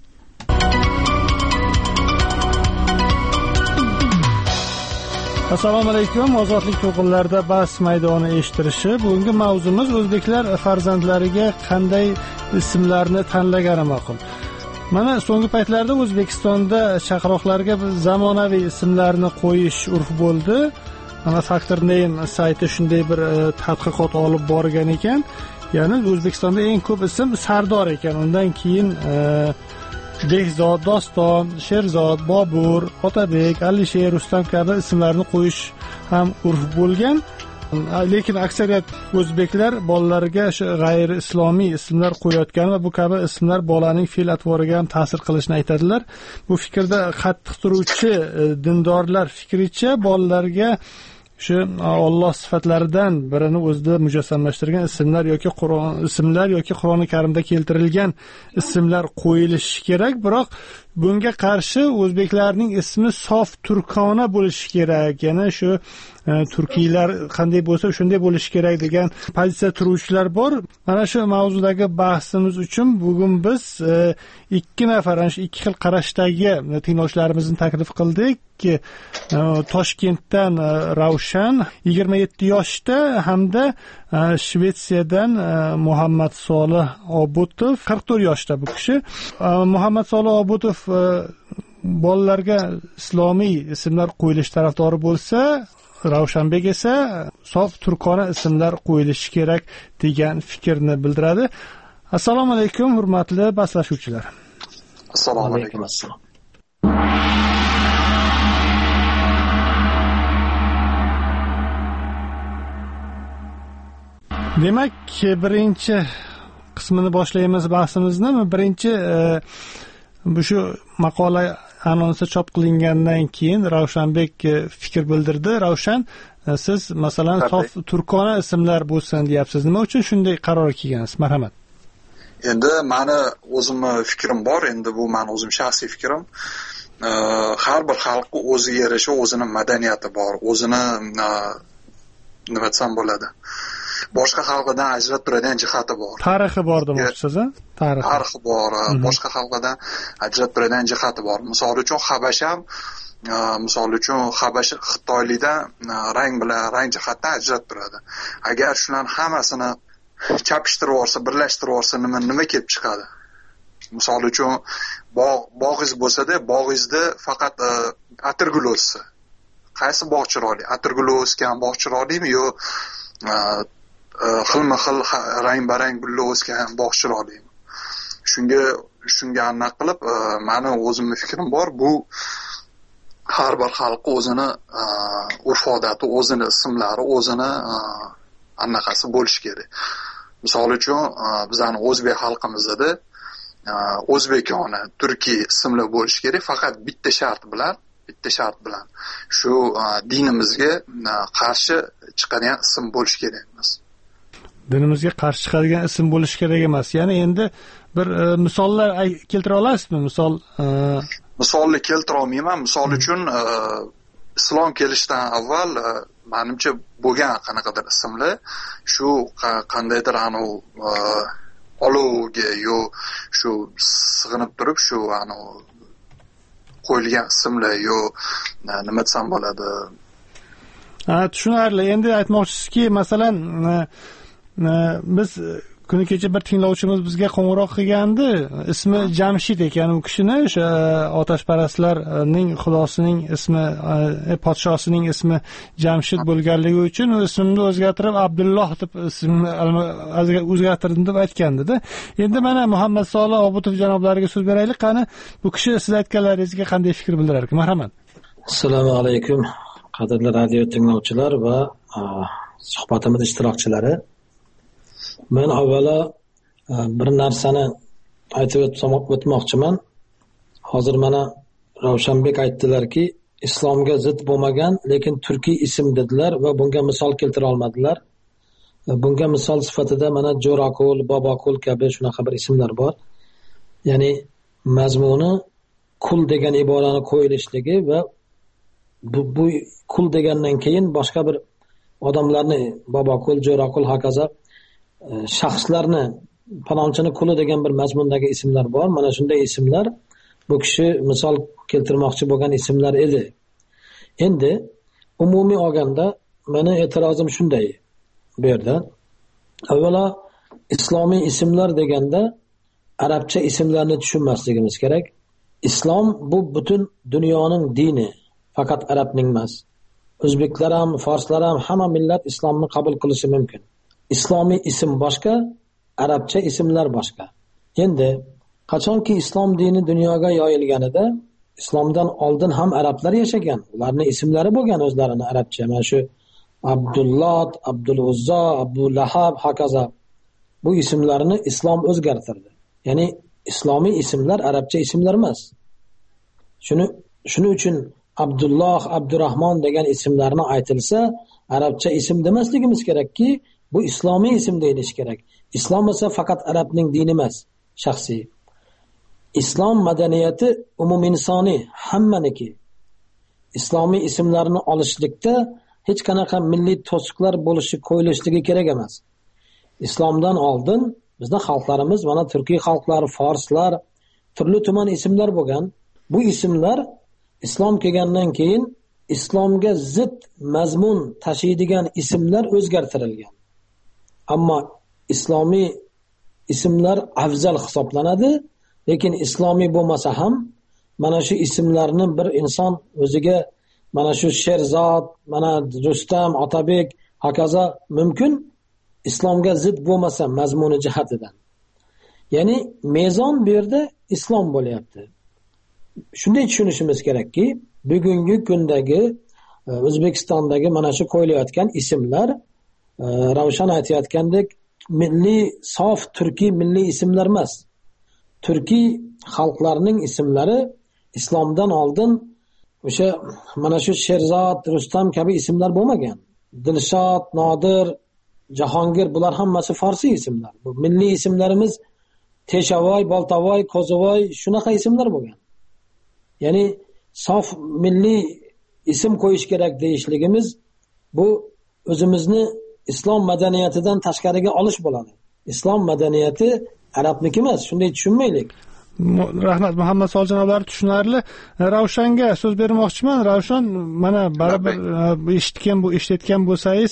Assalomu alaykum. Ozodlik to'lqinlarida bahs maydoni eshittirishi. Bugungi mavzumiz o'zbeklar farzandlariga qanday ismlarni tanlagani ma'qul. Mana so'nggi paytlarda O'zbekistonda chaqaloqlarga zamonaviy ismlarni qo'yish urf bo'ldi. Mana Factor Name sayti shunday bir tadqiqot olib borgan ekan. Ya'ni O'zbekistonda eng ko'p ism Sardor ekan. Undan keyin Behzod, Doston, Sherzod, Bobur, Otabek, Alisher, Rustam kabi ismlarni qo'yish ham urf bo'lgan. Lekin aksariyat o'zbeklar bolalariga g'ayri islomiy ismlar qo'yayotgan va bu kabi ismlar bolaning fe'l-atvoriga ham ta'sir qilishini aytadilar. Bu fikrda qattiq turuvchi dindorlar fikricha bolalarga shu Alloh sifatlaridan birini o'zida mujassamlashtirgan ismlar yoki Qur'on ismlar yoki Qur'oni Karimda keltirilgan ismlar qo'yilishi kerak, biroq bunga qarshi o'zbeklarning ismi sof turkona bo'lishi kerak. Ya'ni shu turkiylar qanday bo'lsa shunday bo'lishi kerak degan pozitsiya turuvchilar bor. Mana shu mavzudagi bahsimiz uchun bugun biz ikki nafar, shu ikki xil qarashdagi tinglovchilarimizni taklif qildik. Toshkentdan Ravshan yigirma yetti yoshda hamda Shvetsiyadan Muhammad Solih Obutov qirq to'rt yoshda bu kishi. Muhammad Solih Obutov bolalarga islomiy ismlar qo'yilish tarafdori bo'lsa, Ravshanbek esa sof turkona ismlar qo'yilishi kerak degan fikrni bildiradi. Assalomu alaykum hurmatli baslashuvchilar. Assalomu alaykum. Assalom. Demak, birinchi qismini boshlaymiz bahsimizni. Birinchi bu shu maqola anonsi chop qilingandan keyin Ravshanbek fikr bildirdi. Ravshan, siz masalan sof turkona ismlar bo'lsin deyapsiz. Nima uchun shunday qaror kelgansiz? Marhamat. Endi meni o'zimni fikrim bor. Endi bu meni o'zim shaxsiy fikrim. Har bir xalqning o'ziga yarasha o'zining madaniyati bor, o'zini nima desam bo'ladi, boshqa xalqlardan ajratib turadigan jihati bor. Tarixi bor demoqchisiz, a? Tarixi. Tarixi bor, boshqa xalqlardan ajratib turadigan jihati bor. Misol uchun Habasham, misol uchun Habash Xitoylikdan rang bilan, rang jihatdan ajratib turadi. Agar shularni hammasini chapishtirib olsa, birlashtirib olsa, nima nima kelib chiqadi? Misol uchun bog' bog'iz bo'lsa-da, bog'izda faqat atirgul o'ssa. Qaysi bog' chiroyli? Atirgul o'sgan bog' chiroylimi yo xilma-xil rang-barang gullar o'sgan bog' chiroylimi? Shunga shunga aniq qilib, meni o'zimning fikrim bor. Bu har bir xalq o'zini urf-odati, o'zini ismlari, o'zini anaqasi bo'lishi kerak. Misol uchun, bizning o'zbek xalqimizda o'zbekona, turkiy ismlar bo'lishi kerak, faqat bitta shart bilan, bitta shart bilan. Shu dinimizga qarshi chiqadigan ism bo'lishi kerak emas. Dinimizga qarshi chiqadigan ism bo'lishi kerak emas. Ya'ni endi bir misollar keltira olasizmi? Misol misolni keltira olmayman. Misol uchun islom kelishidan avval menimcha bo'lgan qanaqadir ismlar shu qandaydir anu olovga yo shu sig'inib turib shu anu qo'yilgan ismlar yo nima desam bo'ladi. Ha, tushunarli. Endi aytmoqchisizki, masalan, biz kuni kecha bir tinglovchimiz bizga qo'ng'iroq qilgandi. Ismi Jamshid ekan u kishini, o'sha otashparastlarning xudosining ismi, podshosining ismi Jamshid bo'lganligi uchun u ismini o'zgartirib Abdulloh deb ismni o'zgartirdim deb aytgandi-da. Endi mana Muhammad Solih Obutov janoblariga so'z beraylik. Qani bu kishi siz aytganlaringizga qanday fikr bildirar ekan? Marhamat. Assalomu alaykum qadrli radio tinglovchilar va suhbatimiz ishtirokchilari. Men avvalo bir narsani aytib o'tmoqchiman. Hozir mana Ravshanbek aytdilarki, islomga zid bo'lmagan, lekin turkiy ism dedilar va bunga misol keltira olmadilar. Bunga misol sifatida mana Jo'raqul, Bobaqul kabi shunaqa bir ismlar bor. Ya'ni mazmuni kul degan iborani qo'yilishligi va bu, bu kul degandan keyin boshqa bir odamlarni Bobaqul, Jo'raqul hokazo shaxslarni falonchini kuli degan bir mazmundagi ismlar bor. Mana shunday ismlar bu kishi misol keltirmoqchi bo'lgan ismlar edi. Endi umumiy olganda meni e'tirozim shunday bu yerda. Avvalo islomiy ismlar deganda arabcha ismlarni tushunmasligimiz kerak. Islom bu butun dunyoning dini, faqat arabning emas. O'zbeklar ham, forslar ham hamma millat islomni qabul qilishi mumkin. Islomiy ism boshqa, arabcha ismlar boshqa. Endi qachonki islom dini dunyoga yoyilganida islomdan oldin ham arablar yashagan. Ularning ismlari bo'lgan o'zlarini arabcha. Mana shu Abdullah, Abdul Uzza, Abdulahab hokazo. Bu ismlarni islom o'zgartirdi. Ya'ni islomiy ismlar arabcha ismlar emas. Shuni shuning uchun Abdulloh, Abdurahmon degan ismlarni aytilsa, arabcha ism demasligimiz kerakki, bu islomiy ism deyilishi kerak. Islom esa faqat arabning dini emas, shaxsiy. Islom madaniyati umuminsoniy, hammaniki. Islomiy ismlarni olishlikda hech qanaqa milliy to'siqlar bo'lishi qo'yilishligi kerak emas. Islomdan oldin bizning xalqlarimiz, mana turkiy xalqlar, forslar, turli tuman ismlar bo'lgan. Bu ismlar islom kelgandan keyin islomga zid mazmun tashiydigan ismlar o'zgartirilgan. Ammo islomiy ismlar afzal hisoblanadi, lekin islomiy bo'lmasa ham mana shu ismlarni bir inson o'ziga mana shu Sherzod, mana Rustam, Otabek hokazo mumkin islomga zid bo'lmasa mazmuni jihatidan. Ya'ni mezon bu yerda islom bo'lyapti. Shunday tushunishimiz kerakki, bugungi kundagi O'zbekistondagi mana shu qo'yilayotgan ismlar Ravshan aytayotgandek milliy, sof turkiy milliy ismlar emas. Turkiy xalqlarning ismlari islomdan oldin o'sha mana shu Sherzod, Rustam kabi ismlar bo'lmagan. Dilshod, Nodir, Jahongir bular hammasi farsiy ismlar. Bu milliy ismlarimiz Teshavoy, Boltavoy, Qo'zivoy shunaqa ismlar bo'lgan. Ya'ni sof milliy ism qo'yish kerak deyishligimiz bu o'zimizni islom madaniyatidan tashqariga olish bo'ladi. Islom madaniyati arabniki emas, shunday tushunmaylik. Rahmat Muhammad Soljonovlar, tushunarli. Ravshanga so'z bermoqchiman. Ravshan, mana baribir eshitgan bu eshitgan bo'lsangiz,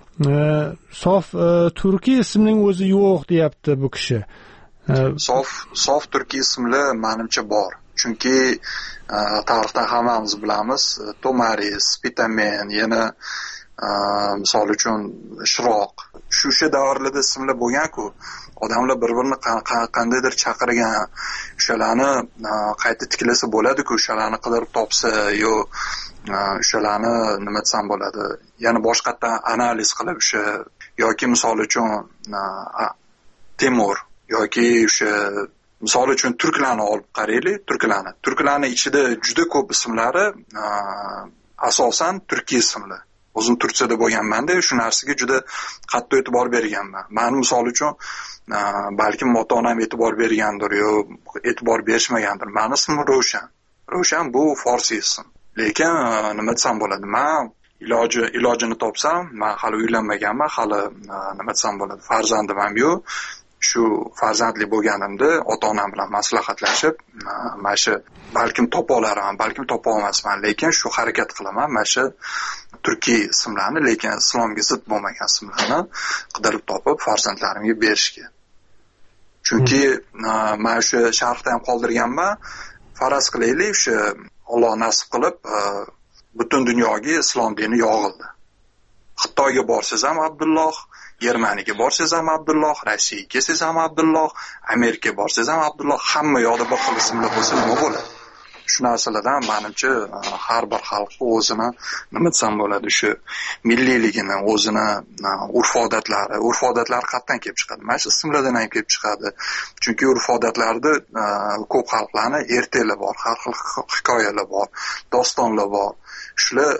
sof turkiy ismning o'zi yo'q deyapti bu kishi. Sof sof turkiy ismli menimcha bor. Chunki tarixdan hammamiz bilamiz, Tomaris, Pitamen, yana misol uchun Shiroq, shu shu davrlarda ismlar bo'lgan-ku, odamlar bir-birini qandaydir chaqirgan, o'shalarni qayta tiklasa bo'ladi-ku, o'shalarni qidirib topsa, yo o'shalarni nima desam bo'ladi, yana boshqatdan analiz qilib o'sha yoki misol uchun Temur yoki o'sha misol uchun turklarni olib qaraylik, turklarni. Turklarning ichida juda ko'p ismlari asosan turkiy ismlar. O'zim Turkiyada bo'lganman-da, shu narsaga juda qattiq e'tibor berganman. Men misol uchun balkim ota-onam e'tibor bergandir yo e'tibor berishmagandir. Meni ismim Ravshan. Ravshan bu farsiy ism. Lekin nima desam bo'ladi? Men iloji ilojini topsam, men hali uylanmaganman, hali nima desam bo'ladi? Farzandim ham yo'q. Shu farzandli bo'lganimda ota-onam bilan maslahatlashib, mana shu balkim topa olaman, balkim topa olmasman, lekin shu harakat qilaman, mana shu turkiy ismlarni, lekin islomga zid bo'lmagan ismlarni qidirib topib farzandlarimga berishga. Chunki mana shu sharhda ham qoldirganman, faraz qilaylik, shu Alloh nasib qilib butun dunyoga islom dini yog'ildi. Xitoyga borsangiz ham Abdulloh, Germaniyaga borsangiz ham Abdulloh, Rossiyaga kelsangiz ham Abdulloh, Amerikaga borsangiz ham Abdulloh, hamma yoqda bir xil ismlar bo'lsa nima bo'ladi? shu narsalardan menimcha har bir xalq o'zini nima desam bo'ladi, shu milliyligini, o'zini urf-odatlari, urf-odatlari qayerdan kelib chiqadi? Mana shu ismlardan ham kelib chiqadi. Chunki urf-odatlarda ko'p xalqlarni ertaklar bor, har xil hikoyalar bor, dostonlar bor. Shular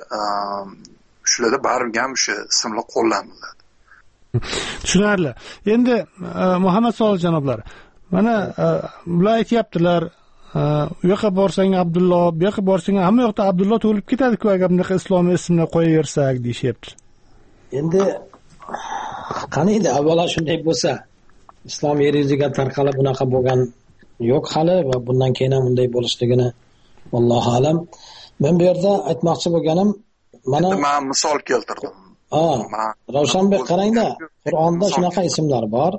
shularda baribir ham o'sha ismlar qo'llaniladi. Tushunarli. Endi Muhammad Solih janoblari, mana bular aytyaptilar, u yoqqa borsang Abdulloh, bu yoqqa borsang hamma yoqda Abdulloh to'lib ketadi-ku agar bunaqa islomiy ismlar qo'yaversak deyishyapti. Endi qaniydi, avvalo shunday bo'lsa, islom yer yuziga tarqalib bunaqa bo'lgan yo'q hali va bundan keyin ham unday bo'lishligini Allohu alam. Men bu yerda aytmoqchi bo'lganim, mana men misol keltirdim. Ha, Ravshanbek qarangda, Qur'onda shunaqa ismlar bor.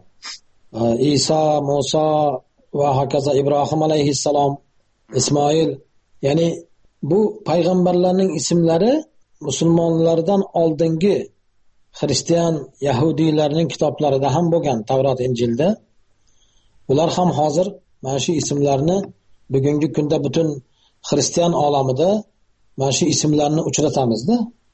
Iso, Musa va hokazo Ibrohim alayhissalom, Ismoil, ya'ni bu payg'ambarlarning ismlari musulmonlardan oldingi xristian, yahudiylarning kitoblarida ham bo'lgan, Tavrot, Injilda. Ular ham hozir mana shu ismlarni bugungi kunda butun xristian olamida mana shu ismlarni uchratamizda.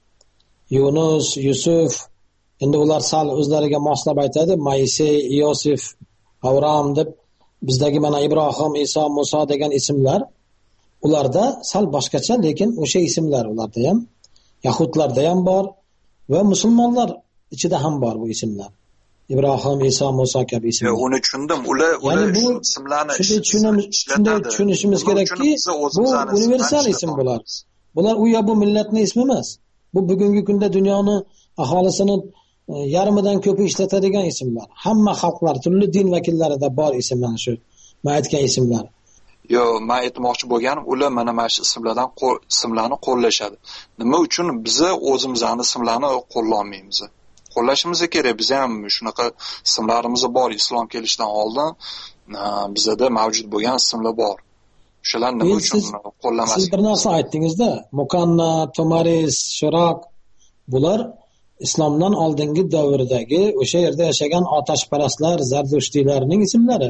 Yunus, Yusuf, endi ular sal o'zlariga moslab aytadi, Moisey, Yosif, Avram deb, bizdagi mana Ibrohim, Iso, Muso degan ismlar ularda sal boshqacha, lekin o'sha ismlar ularda ham, yahudlarda ham bor va musulmonlar ichida ham bor bu ismlar. Ibrohim, Iso, Muso kabi ismlar. Uni tushundim. Ular ular shu ismlarni shunday tushunishimiz kerakki, bu universal ism bular. Bular u ya bu millatning ismi emas. Bu bugungi kunda dunyoni aholisini yarmidan ko'pi ishlatadigan ismlar. Hamma xalqlar, turli din vakillarida bor ismlar shu. Men aytgan ismlar. Yo, men aytmoqchi bo'lganim, ular mana mana shu ismlardan ismlarni qo'llashadi. Nima uchun biz o'zimizning ismlarni qo'llayolmaymiz? Qo'llashimiz kerak. Biz ham shunaqa ismlarimiz bor. Islom kelishidan oldin bizda mavjud bo'lgan ismlar bor. Shular nima uchun qo'llamaslik? Siz bir narsa aytdingizda, Mukanna, Tomaris, Shiroq, bular islomdan oldingi davrdagi o'sha yerda yashagan otashparastlar, Zardushtiylarning ismlari.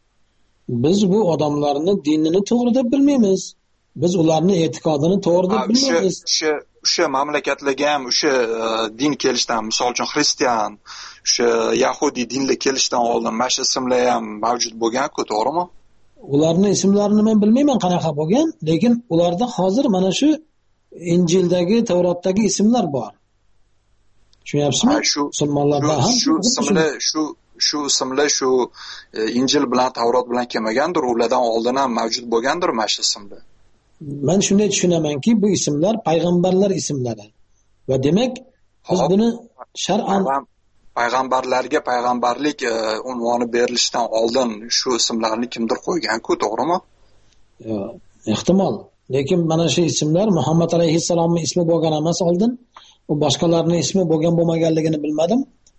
Biz bu odamlarni dinini to'g'ri deb bilmaymiz. Biz ularning e'tiqodini to'g'ri deb bilmaymiz. O'sha o'sha mamlakatlarga ham o'sha din kelishidan, misol uchun xristian, o'sha yahudiy dinlar kelishidan oldin mana shu ismlar ham mavjud bo'lgan-ku, to'g'rimi? Ularning ismlarini men bilmayman qanaqa bo'lgan, lekin ularda hozir mana shu Injildagi, Tavrotdagi ismlar bor. Tushunyapsizmi? Musulmonlarda ham shu ismlar, shu shu ismlar shu Injil bilan Tavrot bilan kelmagandir, ulardan oldin ham mavjud bo'lgandir mana shu ismlar. Men shunday tushunamanki, bu ismlar payg'ambarlar ismlari. Va demak, biz buni shar'an payg'ambarlarga payg'ambarlik unvoni berilishidan oldin shu ismlarni kimdir qo'ygan-ku, to'g'rimi? Yo'q, ehtimol. Lekin mana shu ismlar Muhammad alayhissalomning ismi bo'lgan emas oldin. U boshqalarning ismi bo'lgan bo'lmaganligini bilmadim.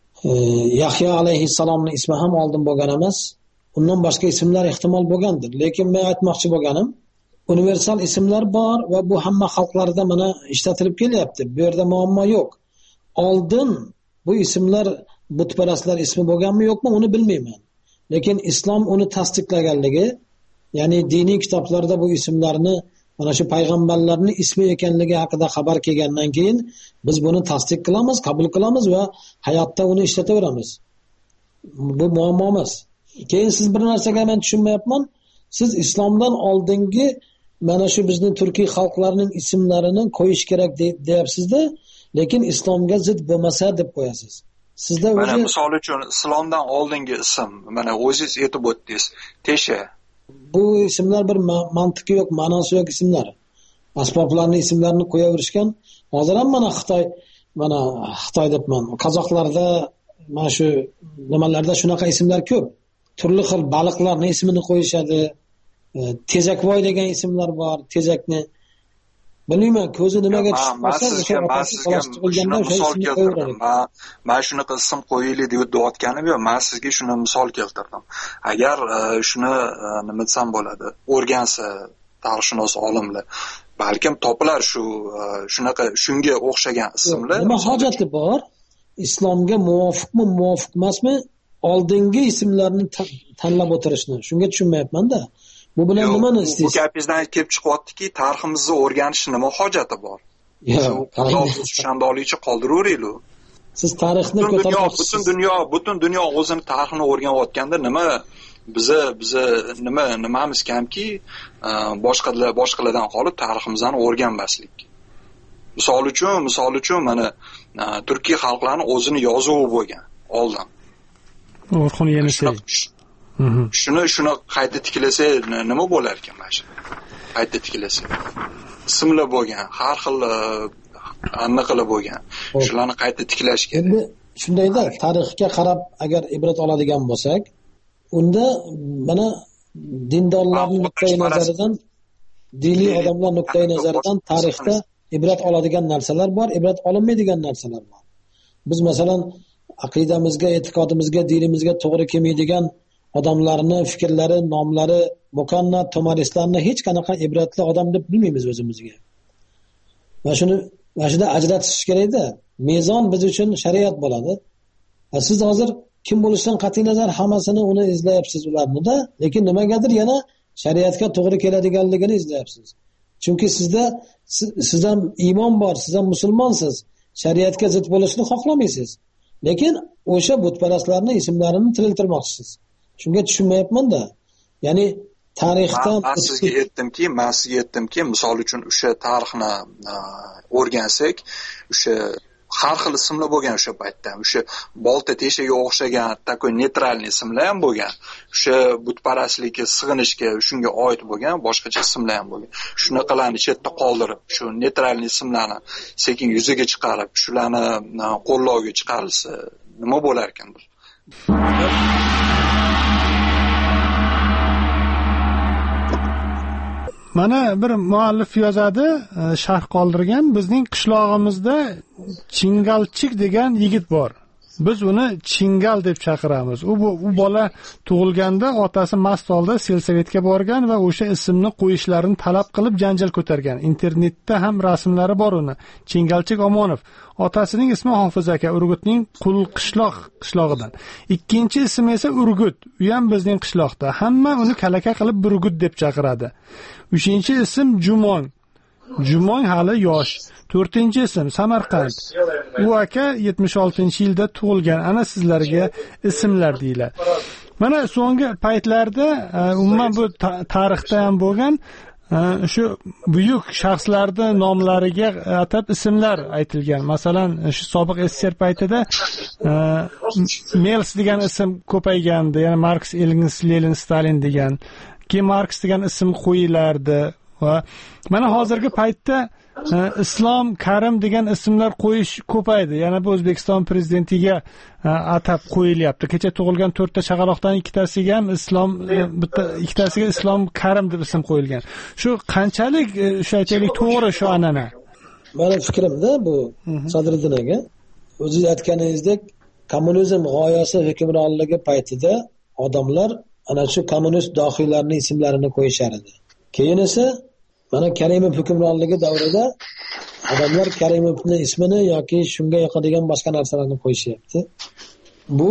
Yahyo alayhissalomning ismi ham oldin bo'lgan emas. Undan boshqa ismlar ehtimol bo'lgandir. Lekin men aytmoqchi bo'lganim, universal ismlar bor va bu hamma xalqlarda mana ishlatilib kelyapti. Bu yerda muammo yo'q. Oldin bu ismlar butparastlar ismi bo'lganmi yo'qmi uni bilmayman. Lekin islom uni tasdiqlaganligi, ya'ni diniy kitoblarda bu ismlarni mana shu payg'ambarlarning ismi ekanligi haqida xabar kelgandan keyin biz buni tasdiq qilamiz, qabul qilamiz va hayotda uni ishlataveramiz. Bu muammo emas. Keyin siz bir narsaga men tushunmayapman. Siz islomdan oldingi mana shu bizning turkiy xalqlarining ismlarini qo'yish kerak deyapsiz-da, lekin islomga zid bo'lmasa deb qo'yasiz. Sizda o'zi mana misol uchun islomdan oldingi ism, mana o'zingiz aytib o'tdingiz, Tesha. Bu ismlar bir mantiqi yo'q, ma'nosi yo'q ismlar. Asboblarning ismlarini qo'yaverishgan. Hozir ham mana Xitoy, mana Xitoy debman, qozoqlarda mana shu nimalarda shunaqa ismlar ko'p. Turli xil baliqlarning ismini qo'yishadi. Tezakvoy degan ismlar bor, tezakni. Bilmayman, ko'zi nimaga tushib qolsa, o'sha misol keltirdim. Men shunaqa ism qo'yaylik deb o'tganim yo'q. Men sizga shuni misol keltirdim. Agar shuni nima desam bo'ladi, o'rgansa tarixshunos olimlar, balkim topilar shu shunaqa shunga o'xshagan ismlar. Nima hojati bor? Islomga muvofiqmi, muvofiq emasmi? Oldingi ismlarni tanlab o'tirishni. Shunga tushunmayapman-da. bu bilan nimani istaysiz? Bu gapingizdan kelib chiqyaptiki, tariximizni o'rganishni nima hojati bor? O'shandoligicha qoldiravering. Siz tarixni ko'tarmoqchisiz. Butun dunyo, butun dunyo o'zini tarixini o'rganayotganda nima biza biza nima nimamiz kamki, boshqalar boshqalardan qolib tariximizni o'rganmaslik. Misol uchun, misol uchun mana Turkiya xalqlarining o'zini yozuvi bo'lgan oldin. Orxon Yenisey. Shuni shuni qayta tiklasa nima bo'lar ekan mana shu? Qayta tiklasa. Ismlar bo'lgan, har xil aniqlar bo'lgan. Shularni qayta tiklash kerak. Endi shundayda tarixga qarab agar ibrat oladigan bo'lsak, unda mana dindorlarning nuqtai nazaridan, diniy odamlar nuqtai nazaridan tarixda ibrat oladigan narsalar bor, ibrat olinmaydigan narsalar bor. Biz masalan aqidamizga, e'tiqodimizga, dinimizga to'g'ri kelmaydigan odamlarni fikrlari, nomlari, Mukanna, Tomaristlarni hech qanaqa ibratli odam deb bilmaymiz o'zimizga. Va shuni mashida ajratish kerak-da. Mezon biz uchun shariat bo'ladi. Siz hozir kim bo'lishidan qat'iy nazar hammasini uni izlayapsiz ularni-da, lekin nimagadir yana shariatga to'g'ri keladiganligini izlayapsiz. Chunki sizda siz, siz ham iymon bor, siz ham musulmonsiz. Shariatga zid bo'lishni xohlamaysiz. Lekin o'sha butparastlarning ismlarini tiriltirmoqchisiz. Shunga tushunmayapman-da. Ya'ni tarixdan men sizga aytdimki, men sizga aytdimki, misol uchun o'sha tarixni o'rgansak, o'sha har xil ismlar bo'lgan o'sha paytda. O'sha bolta teshaga o'xshagan takoy neytralniy ismlar ham bo'lgan. O'sha butparastlikka, sig'inishga, shunga oid bo'lgan boshqacha ismlar ham bo'lgan. Shunaqalarni chetda qoldirib, shu neytralniy ismlarni sekin yuzaga chiqarib, shularni qo'llovga chiqarilsa, nima bo'lar ekandir? Mana bir muallif yozadi, sharh qoldirgan, bizning qishlog'imizda Chingalchik degan yigit bor. Biz uni Chingal deb chaqiramiz. U u bola tug'ilganda otasi mast holda selsovetga borgan va o'sha ismni qo'yishlarini talab qilib janjal ko'targan. Internetda ham rasmlari bor uni. Chingalchik Omonov. Otasining ismi Hofiz aka, Urgutning Qul qishloq qishlog'idan. Ikkinchi ismi esa Urgut, u ham bizning qishloqda. Hamma uni kalaka qilib Burgut deb chaqiradi. Uchinchi ism Jumong. Jumong hali yosh. To'rtinchi ism Samarqand. U aka yetmish oltinchi yilda tug'ilgan. Ana sizlarga ismlar deylar. Mana so'nggi paytlarda umuman bu tarixda ham bo'lgan shu buyuk shaxslarning nomlariga atab ismlar aytilgan. Masalan, shu sobiq S S R paytida Mels degan ism ko'paygandi, ya'ni Marks, Engels, Lenin, Stalin degan. Keyin Marks degan ism qo'yilardi va mana hozirgi paytda Islom Karim degan ismlar qo'yish ko'paydi. Yana bu O'zbekiston prezidentiga atab qo'yilyapti. Kecha tug'ilgan to'rtta chaqaloqdan ikkitasiga ham Islom, bitta ikkitasiga Islom Karim deb ism qo'yilgan. Shu qanchalik shu aytaylik to'g'ri shu an'ana? Meni fikrimda bu Sadriddin aka, o'zingiz aytganingizdek, kommunizm g'oyasi hukmronligi paytida odamlar ana shu kommunist dohiylarning ismlarini qo'yishar edi. Keyin esa mana Karimov hukmronligi davrida odamlar Karimovning ismini yoki shunga yoqadigan boshqa narsalarni qo'yishyapti. Bu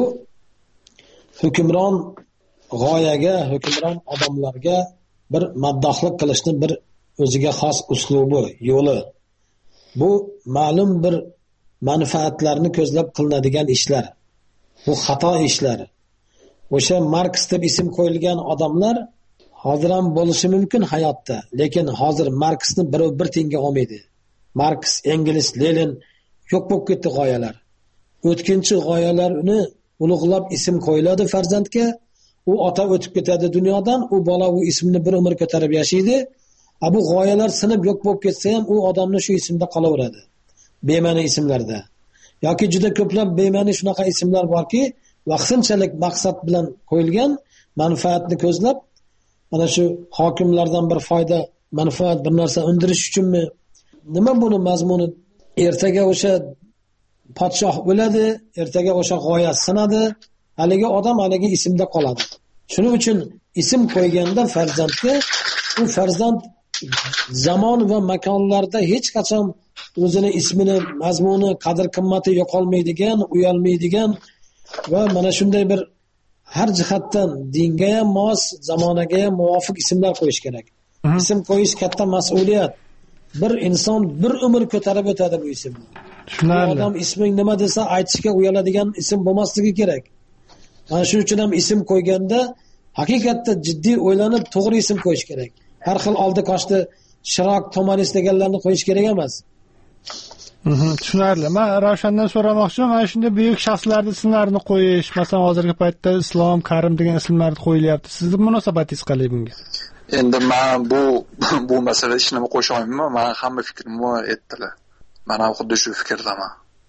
hukmron g'oyaga, hukmron odamlarga bir maddohlik qilishni bir o'ziga xos uslubi, yo'li. Bu ma'lum bir manfaatlarni ko'zlab qilinadigan ishlar. Bu xato ishlar. O'sha Marks deb ism qo'yilgan odamlar hozir ham bo'lishi mumkin hayotda, lekin hozir Marksni birov bir tenga olmaydi. Marks, Engels, Lenin yo'q bo'lib ketdi g'oyalar. O'tkinchi g'oyalar uni ulug'lab ism qo'yiladi farzandga, u ota o'tib ketadi dunyodan, u bola u ismni bir umr ko'tarib yashaydi. A bu g'oyalar sinib yo'q bo'lib ketsa ham u odamni shu ismda qolaveradi. Bema'ni ismlarda. Yoki juda ko'plab bema'ni shunaqa ismlar borki, vaqtinchalik maqsad bilan qo'yilgan, manfaatni ko'zlab, mana shu hokimlardan bir foyda, manfaat, bir narsa undirish uchunmi? Nima buni mazmuni? Ertaga o'sha podshoh o'ladi, ertaga o'sha g'oya sinadi, haligi odam haligi ismda qoladi. Shuning uchun ism qo'yganda farzandga, u farzand zamon va makonlarda hech qachon o'zini ismini, mazmuni, qadr qimmati yo'qolmaydigan, uyalmaydigan va mana shunday bir har jihatdan dinga ham mos, zamonaga ham muvofiq ismlar qo'yish kerak. Ism qo'yish katta mas'uliyat. Bir inson bir umr ko'tarib o'tadi bu ismni. Tushunarli. Odam isming nima desa aytishga uyaladigan ism bo'lmasligi kerak. Mana shuning uchun ham ism qo'yganda haqiqatda jiddiy o'ylanib to'g'ri ism qo'yish kerak. Har xil oldi qoshdi Shiroq, Tomanis deganlarni qo'yish kerak emas. Tushunarli. Men Ravshandan so'ramoqchiman, mana shunday buyuk shaxslarning ismlarini qo'yish, masalan, hozirgi paytda Islom, Karim degan ismlar qo'yilyapti. Sizning munosabatingiz qanday bunga? Endi men bu bu masalada hech nima qo'sha olmayman. Men hamma fikrimni aytdilar. Men ham xuddi shu fikrdaman.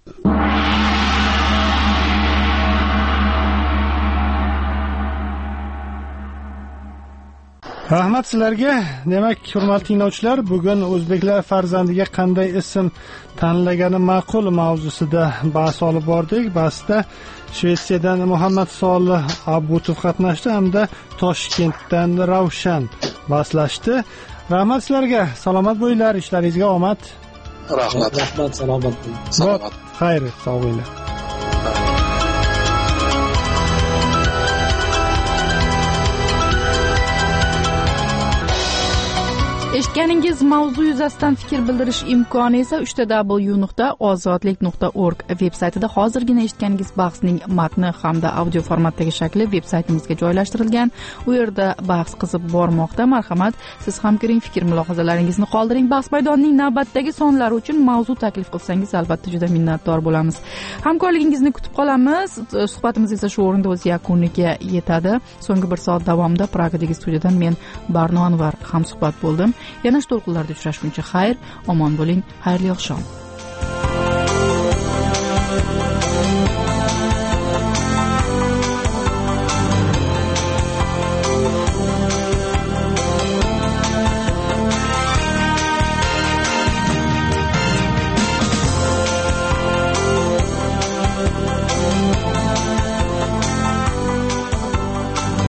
Rahmat sizlarga. Demak, hurmatli tinglovchilar, bugun o'zbeklar farzandiga qanday ism tanlagani ma'qul mavzusida bahs olib bordik. Bahsda Shvetsiyadan Muhammad Solih Abutov qatnashdi hamda Toshkentdan Ravshan bahslashdi. Rahmat sizlarga. Salomat bo'linglar, ishlaringizga omad. Rahmat. Rahmat, salomat bo'ling. Salomat. Xayr, sog' bo'linglar. Eshitganingiz mavzu yuzasidan fikr bildirish imkoni esa uch w nuqta ozodlik nuqta org veb-saytida hozirgina eshitganingiz bahsning matni hamda audio formatdagi shakli veb-saytimizga joylashtirilgan. U yerda bahs qizib bormoqda. Marhamat, siz ham kiring, fikr mulohazalaringizni qoldiring. Bahs maydonining navbatdagi sonlari uchun mavzu taklif qilsangiz albatta juda minnatdor bo'lamiz. Hamkorligingizni kutib qolamiz. Suhbatimiz esa shu o'rinda o'z yakuniga yetadi. So'nggi bir soat davomida Pragadagi studiyadan men Barno Anvar ham suhbat bo'ldim. Yana shu to'lqinlarda uchrashguncha xayr, omon bo'ling, xayrli oqshom.